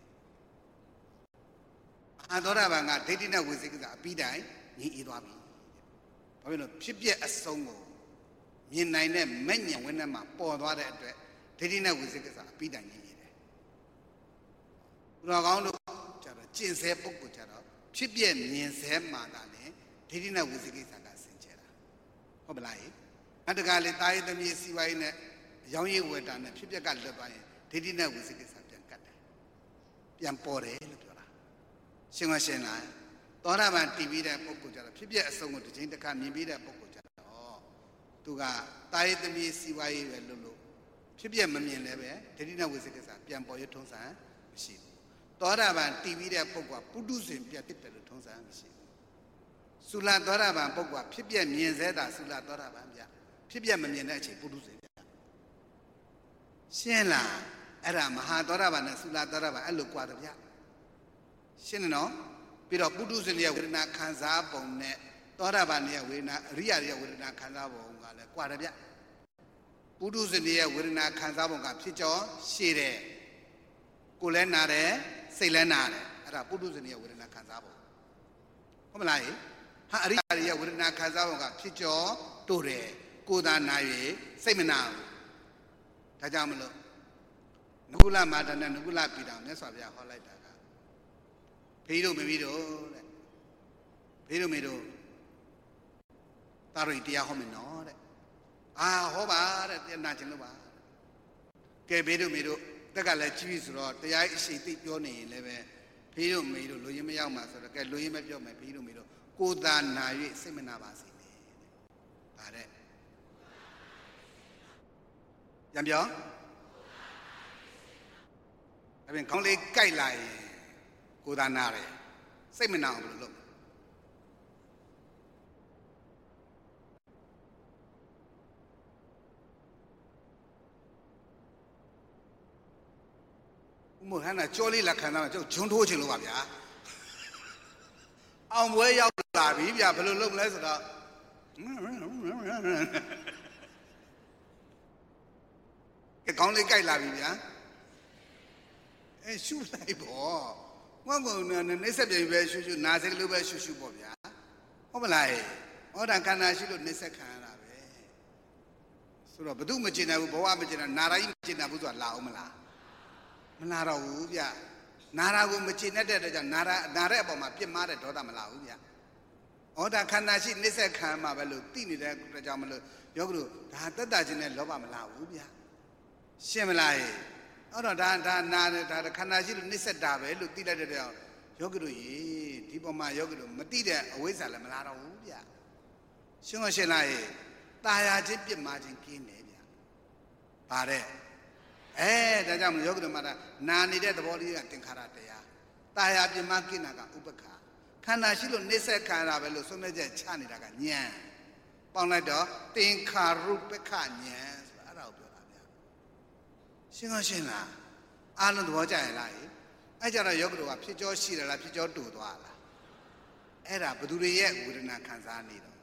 မဟာသောတာပန်ကဒိဋ္ဌိနဲ့ဝိသေကိစ္စအပီးတိုင်ငြိမ်းအေးသွားပြီဘာဖြစ်လို့ဖြစ်ပြအဆုံးကိုမြင်နိုင်တဲ့မဲ့ညံဝင်းထဲမှာပေါ်သွားတဲ့အတွက်ဒိဋ္ဌိနဲ့ဝိသေကိစ္စအပီးတိုင်ငြိမ်းအေးတယ်ဘုရားကောင်းတို့ကျတော့ကျင့်စေပုဂ္ဂိုလ်ကျတော့ဖြစ်ပြမြင်စေမှာတာနဲ့ဒိဋ္ဌိနဲ့ဝိသေကိစ္စကစင်ကြယ်တာဟုတ်ပလားဟိအတကလည်းတာယသမီးစီဝိုင်းနဲ့ရောင်းရည်ဝယ်တာနဲ့ဖြစ်ပြကလွတ်သွားရင်ဒိဋ္ဌိနဲ့ဝိသေကိစ္စပြန်ကတ်တယ်ပြန်ပေါ်တယ်လို့ပြောတာရှင်းရှင်းလားသောတာပန်တည်ပြီးတဲ့ပုဂ္ဂိုလ်ကျတော့ဖြစ်ပြအဆုံးကိုတစ်ချိန်တစ်ခါမြင်ပြီးတဲ့ပုဂ္ဂိုလ်ကျတော့သူကတာယသမီးစီဝိုင်းပဲလို့ဖြစ်ပြမမြင်လည်းပဲဒိဋ္ဌိနဲ့ဝိသေကိစ္စပြန်ပေါ်ရထုံးစံမရှိဘူးသောတာပန်တည်ပြီးတဲ့ပုဂ္ဂိုလ်ကပုထုဇဉ်ပြတ်တယ်လို့ထုံးစံမရှိဘူးသုလသောတာပန်ပုဂ္ဂိုလ်ကဖြစ်ပြမြင်စေတာသုလသောတာပန်ပြဖြစ်ပြမမြင်တဲ့အချိန်ပုထုဇဉ်ပြရှင်းလားအဲ့ဒါမဟာသောတာပန်နဲ့သုလသောတာပန်အဲ့လိုကြွားတယ်ဗျရှင်းနော်ပြီးတော့ပုထုဇဉ်ရဲ့ဝေဒနာခံစားပုံနဲ့သောတာပန်ရဲ့ဝေဒနာအရိယာရဲ့ဝေဒနာခံစားပုံကလည်းကြွားတယ်ဗျပုထုဇဉ်ရဲ့ဝေဒနာခံစားပုံကဖြစ်ကြောရှည်တယ်ကိုယ်လည်းနာတယ်စိတ်လည်းနာတယ်အဲ့ဒါပုထုဇဉ်ရဲ့ဝေဒနာခံစားပုံဟုတ်မလားဟာအရိယာရဲ့ဝေဒနာခံစားပုံကဖြစ်ကြောတို့တယ်ကိုယ်သာနာ၍စိတ်မနာဘူးဒါကြောင့်မလို့နကုလမာဒနဲ့နကုလပိတောင်မြတ်စွာဘုရားဟောလိုက်တာကဖေးတို့မမီးတို့တဲ့ဖေးတို့မေတို့တာရိတရားဟောမယ်နော်တဲ့ဟောပါတဲ့တရားနာခြင်းလို့ပါကဲဖေးတို့မေတို့တက်ကလည်းကြီးပြီဆိုတော့တရားအရှိသိပြောနေရင်လည်းပဲဖေးတို့မေတို့လူရင်းမရောက်မှာဆိုတော့ကဲလူရင်းမပြောမယ်ဖေးတို့မေတို့ကိုယ်သာနာ၍စိတ်မနာပါစေနဲ့ဗါတဲ့ပြန်ပြောဒါပြင်ခေါင်းလေးကြိုက်လာရင်ကိုယ်သာနာတယ်စိတ်မနာဘူးလို့မဟုတ်ဟန်နာကြောလေးလက်ခံသားကျုပ်ဂျွန်းထိုးချင်လို့ပါဗျာအောင်ပွဲရောက်လာပြီဗျာဘယ်လိုလုပ်မလဲဆိုတော့ခေါင်းလေးကြိုက်လာပြီဗျာရှူလိုက်ပေါ့ငါကနေဆက်ပြင်ပဲရှူရှူနာစကလေးပဲရှူရှူပေါ့ဗျာဟုတ်မလားဟောတာခန္ဓာရှိလို့နေဆက်ခံရတာပဲဆိုတော့ဘသူမကျင်နိုင်ဘူးဘဝမကျင်နိုင်နာရာကြီးမကျင်နိုင်ဘူးဆိုတာလာအောင်မလားမလာတော့ဘူးဗျနာရာကိုမကျင်တဲ့တဲ့ကြောင့်နာတဲ့အပေါ်မှာပြစ်မှားတဲ့ဒေါသမလာဘူးဗျဩဒါခန္ဓာရှိနှိစ္စခံမှာပဲလို့သိနေတဲ့အတွက်ကြောင့်မလို့ယောဂို့ဒါတက်တာခြင်းနဲ့လောဘမလာဘူးဗျရှင်းမလားအဲ့တော့ဒါနာဒါခန္ဓာရှိလို့နှိစ္စတာပဲလို့သိလိုက်တဲ့ကြောင့်ယောဂို့ဒီပေါ်မှာယောဂို့မသိတဲ့အဝိဇ္ဇာလည်းမလာတော့ဘူးဗျရှင်းမရှင်းလားตาယာခြင်းပြစ်မှားခြင်းကင်းတယ်ဗျပါတဲ့ဒါကြောင့်မလို့ယောဂို့မှာနာနေတဲ့သဘောလေးကသင်္ခါရတရားตาယာပြစ်မှားကင်းတာကဥပ္ပခါခန္ဓာရှိလို့နှိစ္စခံရတာပဲလို့ဆုံးဖြတ်ချက်ချနေတာကဉာဏ်ပေါင်းလိုက်တော့သင်္ခါရုပ္ပခဉာဏ်ဆိုတာအဲ့ဒါကိုပြောတာဗျာရှင်းရှင်းလားအားလုံးသဘောကျရင်လားအဲ့ကြတော့ယောဂတို့ကဖြစ်ကြောရှိတယ်လားဖြစ်ကြောတူသွားလားအဲ့ဒါဘယ်သူတွေရဲ့ဝေဒနာခံစားနေတော့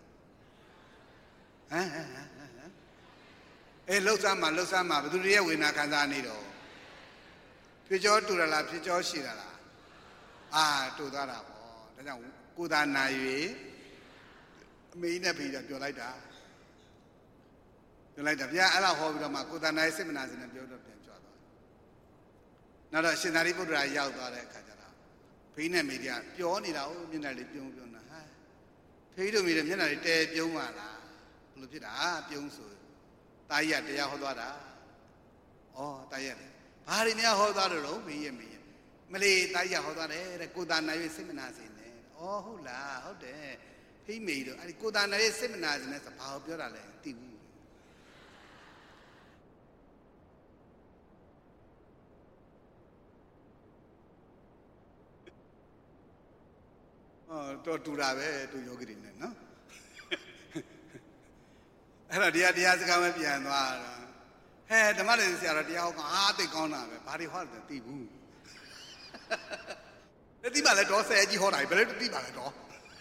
လှုပ်ရှားမှာဘယ်သူတွေရဲ့ဝေဒနာခံစားနေတော့ဖြစ်ကြောတူတယ်လားဖြစ်ကြောရှိတယ်လားတူသွားတာပေါ့ဒါကြောင့်ကိုယ်သာနာ၍အမေနဲ့ဖေးပြောလိုက်တာဗျာအဲ့ဒါဟောပြီးတော့မှကိုယ်သာနာရဲ့စိတ်မနာစင်နဲ့ပြောတော့ပြန်ကြွသွားနောက်တော့ရှင်သာရိပုတ္တရာရောက်သွားတဲ့အခါကျတော့ဖေးနဲ့မေကပြောနေတာမျက်နှာလေးပြုံးနေတာဖေးတို့မေမျက်နှာလေးတဲပြုံးပါလားဘယ်လိုဖြစ်တာပြုံးဆိုတာကြီးကတရားဟောသွားတာတာကြီးဘာတွေများဟောသွားတော့မေရဲ့မလေးတာကြီးကဟောသွားတယ်တဲ့ကိုယ်သာနာရဲ့စိတ်မနာစင်နဲ့ဟုတ်လားဟုတ်တယ်ဖိမေတို့အဲ့ဒီကိုယ်သာနာရဲ့စိတ်မနာစင်နဲ့ဆိုဘာကိုပြောတာလဲသိဘူးတော့တူတာပဲသူယောဂီတွေနဲ့နော်အဲ့တော့တရားစကားမပြန်သွားတော့ဓမ္မတွေဆရာတော်တရားဟောကသိကောင်းတာပဲဘာတွေဟောတယ်သိဘူးတိပါလေတော့ဆဲကြီးဟောတာဘယ်လိုတိပါလဲတော့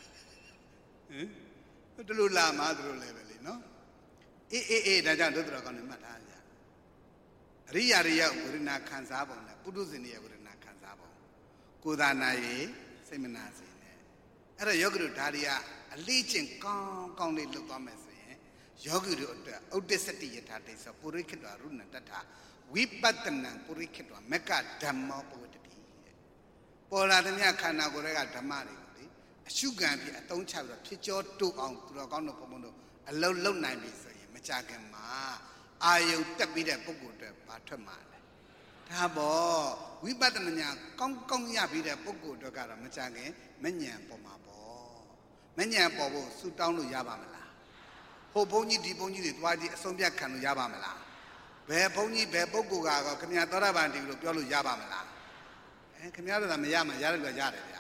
တလူလာမှသူတို့လည်းပဲလေနော်အေးဒါကြောင့်တို့တော်ကောင်းနေမှတ်ထားကြအရိယာတွေရဲ့ဝေဒနာခံစားပုံနဲ့ပုထုဇဉ်တွေရဲ့ဝေဒနာခံစားပုံကိုယ်သာနာရေးစိတ်မနာစေနဲ့အဲ့တော့ယောဂီတို့ဒါတွေကအလေးကျင့်ကောင်းလေးလုပ်သွားမယ်ဆိုရင်ယောဂီတို့အတွက်ဥဒ္ဒစတိယထာတိဆိုပုရိခိတ္တရုဏတထဝိပဿနာပုရိခိတ္တမက္ကဓမ္မောပဝတ္တိပေါ်လာတဲ့မြတ်ခန္ဓာကိုယ်ရဲ့ဓမ္မတွေကိုလေအရှုခံပြီးအသုံးချပြီးတော့ဖြစ်ကြောတူအောင်သူတော်ကောင်းတို့ဘုံဘုံတို့အလုံးလုံးနိုင်ပြီဆိုရင်မကြခင်မှာအာယုတက်ပြီးတဲ့ပုဂ္ဂိုလ်တွေဘာထွက်မှာလဲဒါပေါ့ဝိပဿနာဉာဏ်ကောင်းရပြီးတဲ့ပုဂ္ဂိုလ်တွေကတော့မကြခင်မဉဏ်ပေါ်မှာပေါ့မဉဏ်ပေါ်ဖို့ဆူတောင်းလို့ရပါမလားဟိုဘုန်းကြီးဒီဘုန်းကြီးတွေသွားကြည့်အဆုံးဖြတ်ခံလို့ရပါမလားဘယ်ဘုန်းကြီးဘယ်ပုဂ္ဂိုလ်ကတော့ခင်ဗျာသောတာပန်တည်လို့ပြောလို့ရပါမလားခင်ဗျားတို့ကမရမှရတယ်လို့ရတယ်ဗျာ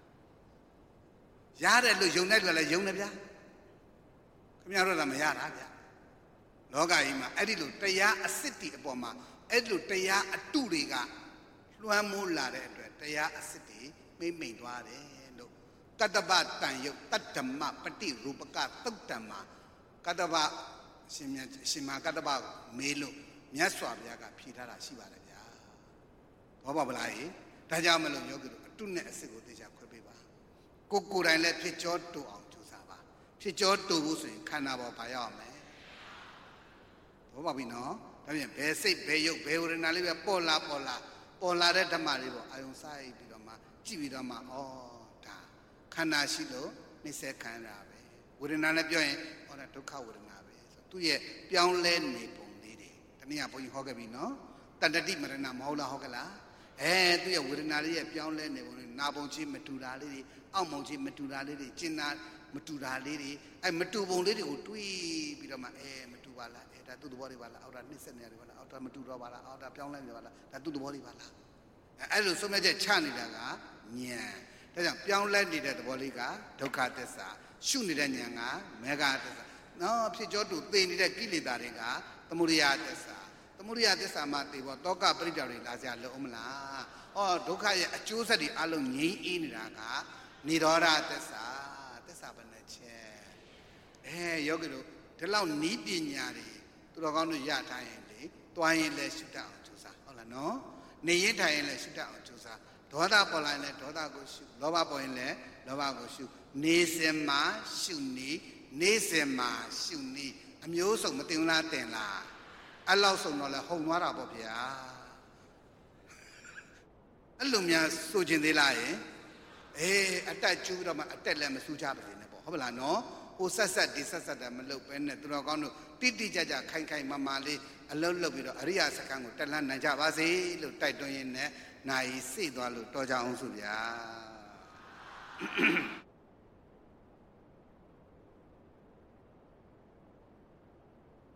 ရတယ်လို့ယုံတဲ့လူကလည်းယုံတယ်ဗျာခင်ဗျားတို့ကမရတာဗျာလောကကြီးမှာအဲ့ဒီလိုတရားအစစ်တီအပေါ်မှာအဲ့ဒီလိုတရားအတုတွေကလွှမ်းမိုးလာတဲ့အတွက်တရားအစစ်တီမိမ့်သွားတယ်လို့ကတ္တပတန်ယုတ်တတ္တမပฏิရူပကသုတ်တံမှာကတ္တပရှင်မကတ္တပမေးလို့မြတ်စွာဘုရားကဖြေထားတာရှိပါတယ်ဗျာဘောပါဗလားဒါကြောင့်မလို့ယောဂီတို့အတုနဲ့အစစ်ကိုသိချခွဲပေးပါကိုယ်တိုင်လည်းဖြစ်ကြောတူအောင်ကြိုးစားပါဖြစ်ကြောတူဖို့ဆိုရင်ခန္ဓာပေါ်ပါရောက်မယ်ဘောပါပြီနော်ဒါပြန်ဘယ်စိတ်ဘယ်ရုပ်ဘယ်ဝေဒနာလေးပဲပေါ်လာတဲ့ဓမ္မလေးပေါ့အာယုံစားပြီးတော့မှကြည့်ပြီးတော့မှဒါခန္ဓာရှိလို့နှိစ္စခံရတာပဲဝေဒနာနဲ့ပြောရင်ဒါဒုက္ခဝေဒနာပဲဆိုသူ့ရဲ့ပြောင်းလဲနေပုံလေးတွေတနည်းဘုန်းကြီးဟောခဲ့ပြီနော်တတ္တိမရဏမဟုတ်လားဟောကလားသူရဲ့ဝေဒနာလေးရဲ့ပြောင်းလဲနေပုံလေးနာပုံချင်းမတူတာလေးတွေအောက်မုံချင်းမတူတာလေးတွေကျင်နာမတူတာလေးတွေမတူပုံလေးတွေကိုတွေးပြီးတော့မှမတူပါလားဒါသူ့သဘောလေးပါလားအောက်တာနှိစ္စနေတယ်ပါလားအောက်တာမတူတော့ပါလားအောက်တာပြောင်းလဲနေပါလားဒါသူ့သဘောလေးပါလားအဲ့လိုဆုံးဖြတ်ချက်ချနေတာကဉာဏ်ဒါကြောင့်ပြောင်းလဲနေတဲ့သဘောလေးကဒုက္ခသစ္စာရှုနေတဲ့ဉာဏ်ကမေဃသစ္စာနော်ဖြစ်ကြောတူသိနေတဲ့ကိလေသာတွေကသမုဒယသစ္စာသမုဒယသစ္စာမှာသိဖို့တောကပရိဒါတွေလာစရာလုံးမလားဟောဒုက္ခရဲ့အကျိုးဆက်တွေအလုံးငြိမ်းအေးနေတာကនិရောဓသစ္စာသစ္စာဘယ်နှချက်ယောဂီတို့ဒီလောက်နီးပညာတွေသူတော်ကောင်းတို့ရထားရင်လေတွားရင်လည်းရှုတတ်အောင်ကြိုးစားဟုတ်လားနော်နေရင်ထိုင်ရင်လည်းရှုတတ်အောင်ကြိုးစားဒေါသပေါ်လာရင်လည်းဒေါသကိုရှုလောဘပေါ်ရင်လည်းလောဘကိုရှုနေစင်မှာရှုနေစင်မှာရှုနေအမျိုးစုံမတင်လားတင်လားအဲ့လောက်ဆုံးတော့လဲဟုံသွားတာပေါ့ဗျာအဲ့လိုများဆိုခြင်းသေးလားယင်အတက်ကျူးတော့မှအတက်လည်းမစူးကြပါစေနဲ့ပေါ့ဟုတ်ပါလားနော်ဟိုဆက်ဆက်ဒီဆက်ဆက်တယ်မလုပ်ပဲနဲ့သူတော်ကောင်းတို့တိတိကျကျခိုင်ခိုင်မာမာလေးအလုံးလုပ်ပြီးတော့အရိယာစခန်းကိုတက်လန်းနိုင်ကြပါစေလို့တိုက်တွန်းရင်းနဲ့နိုင်စိတ်သွားလို့တော်ကြအောင်ဆိုဗျာ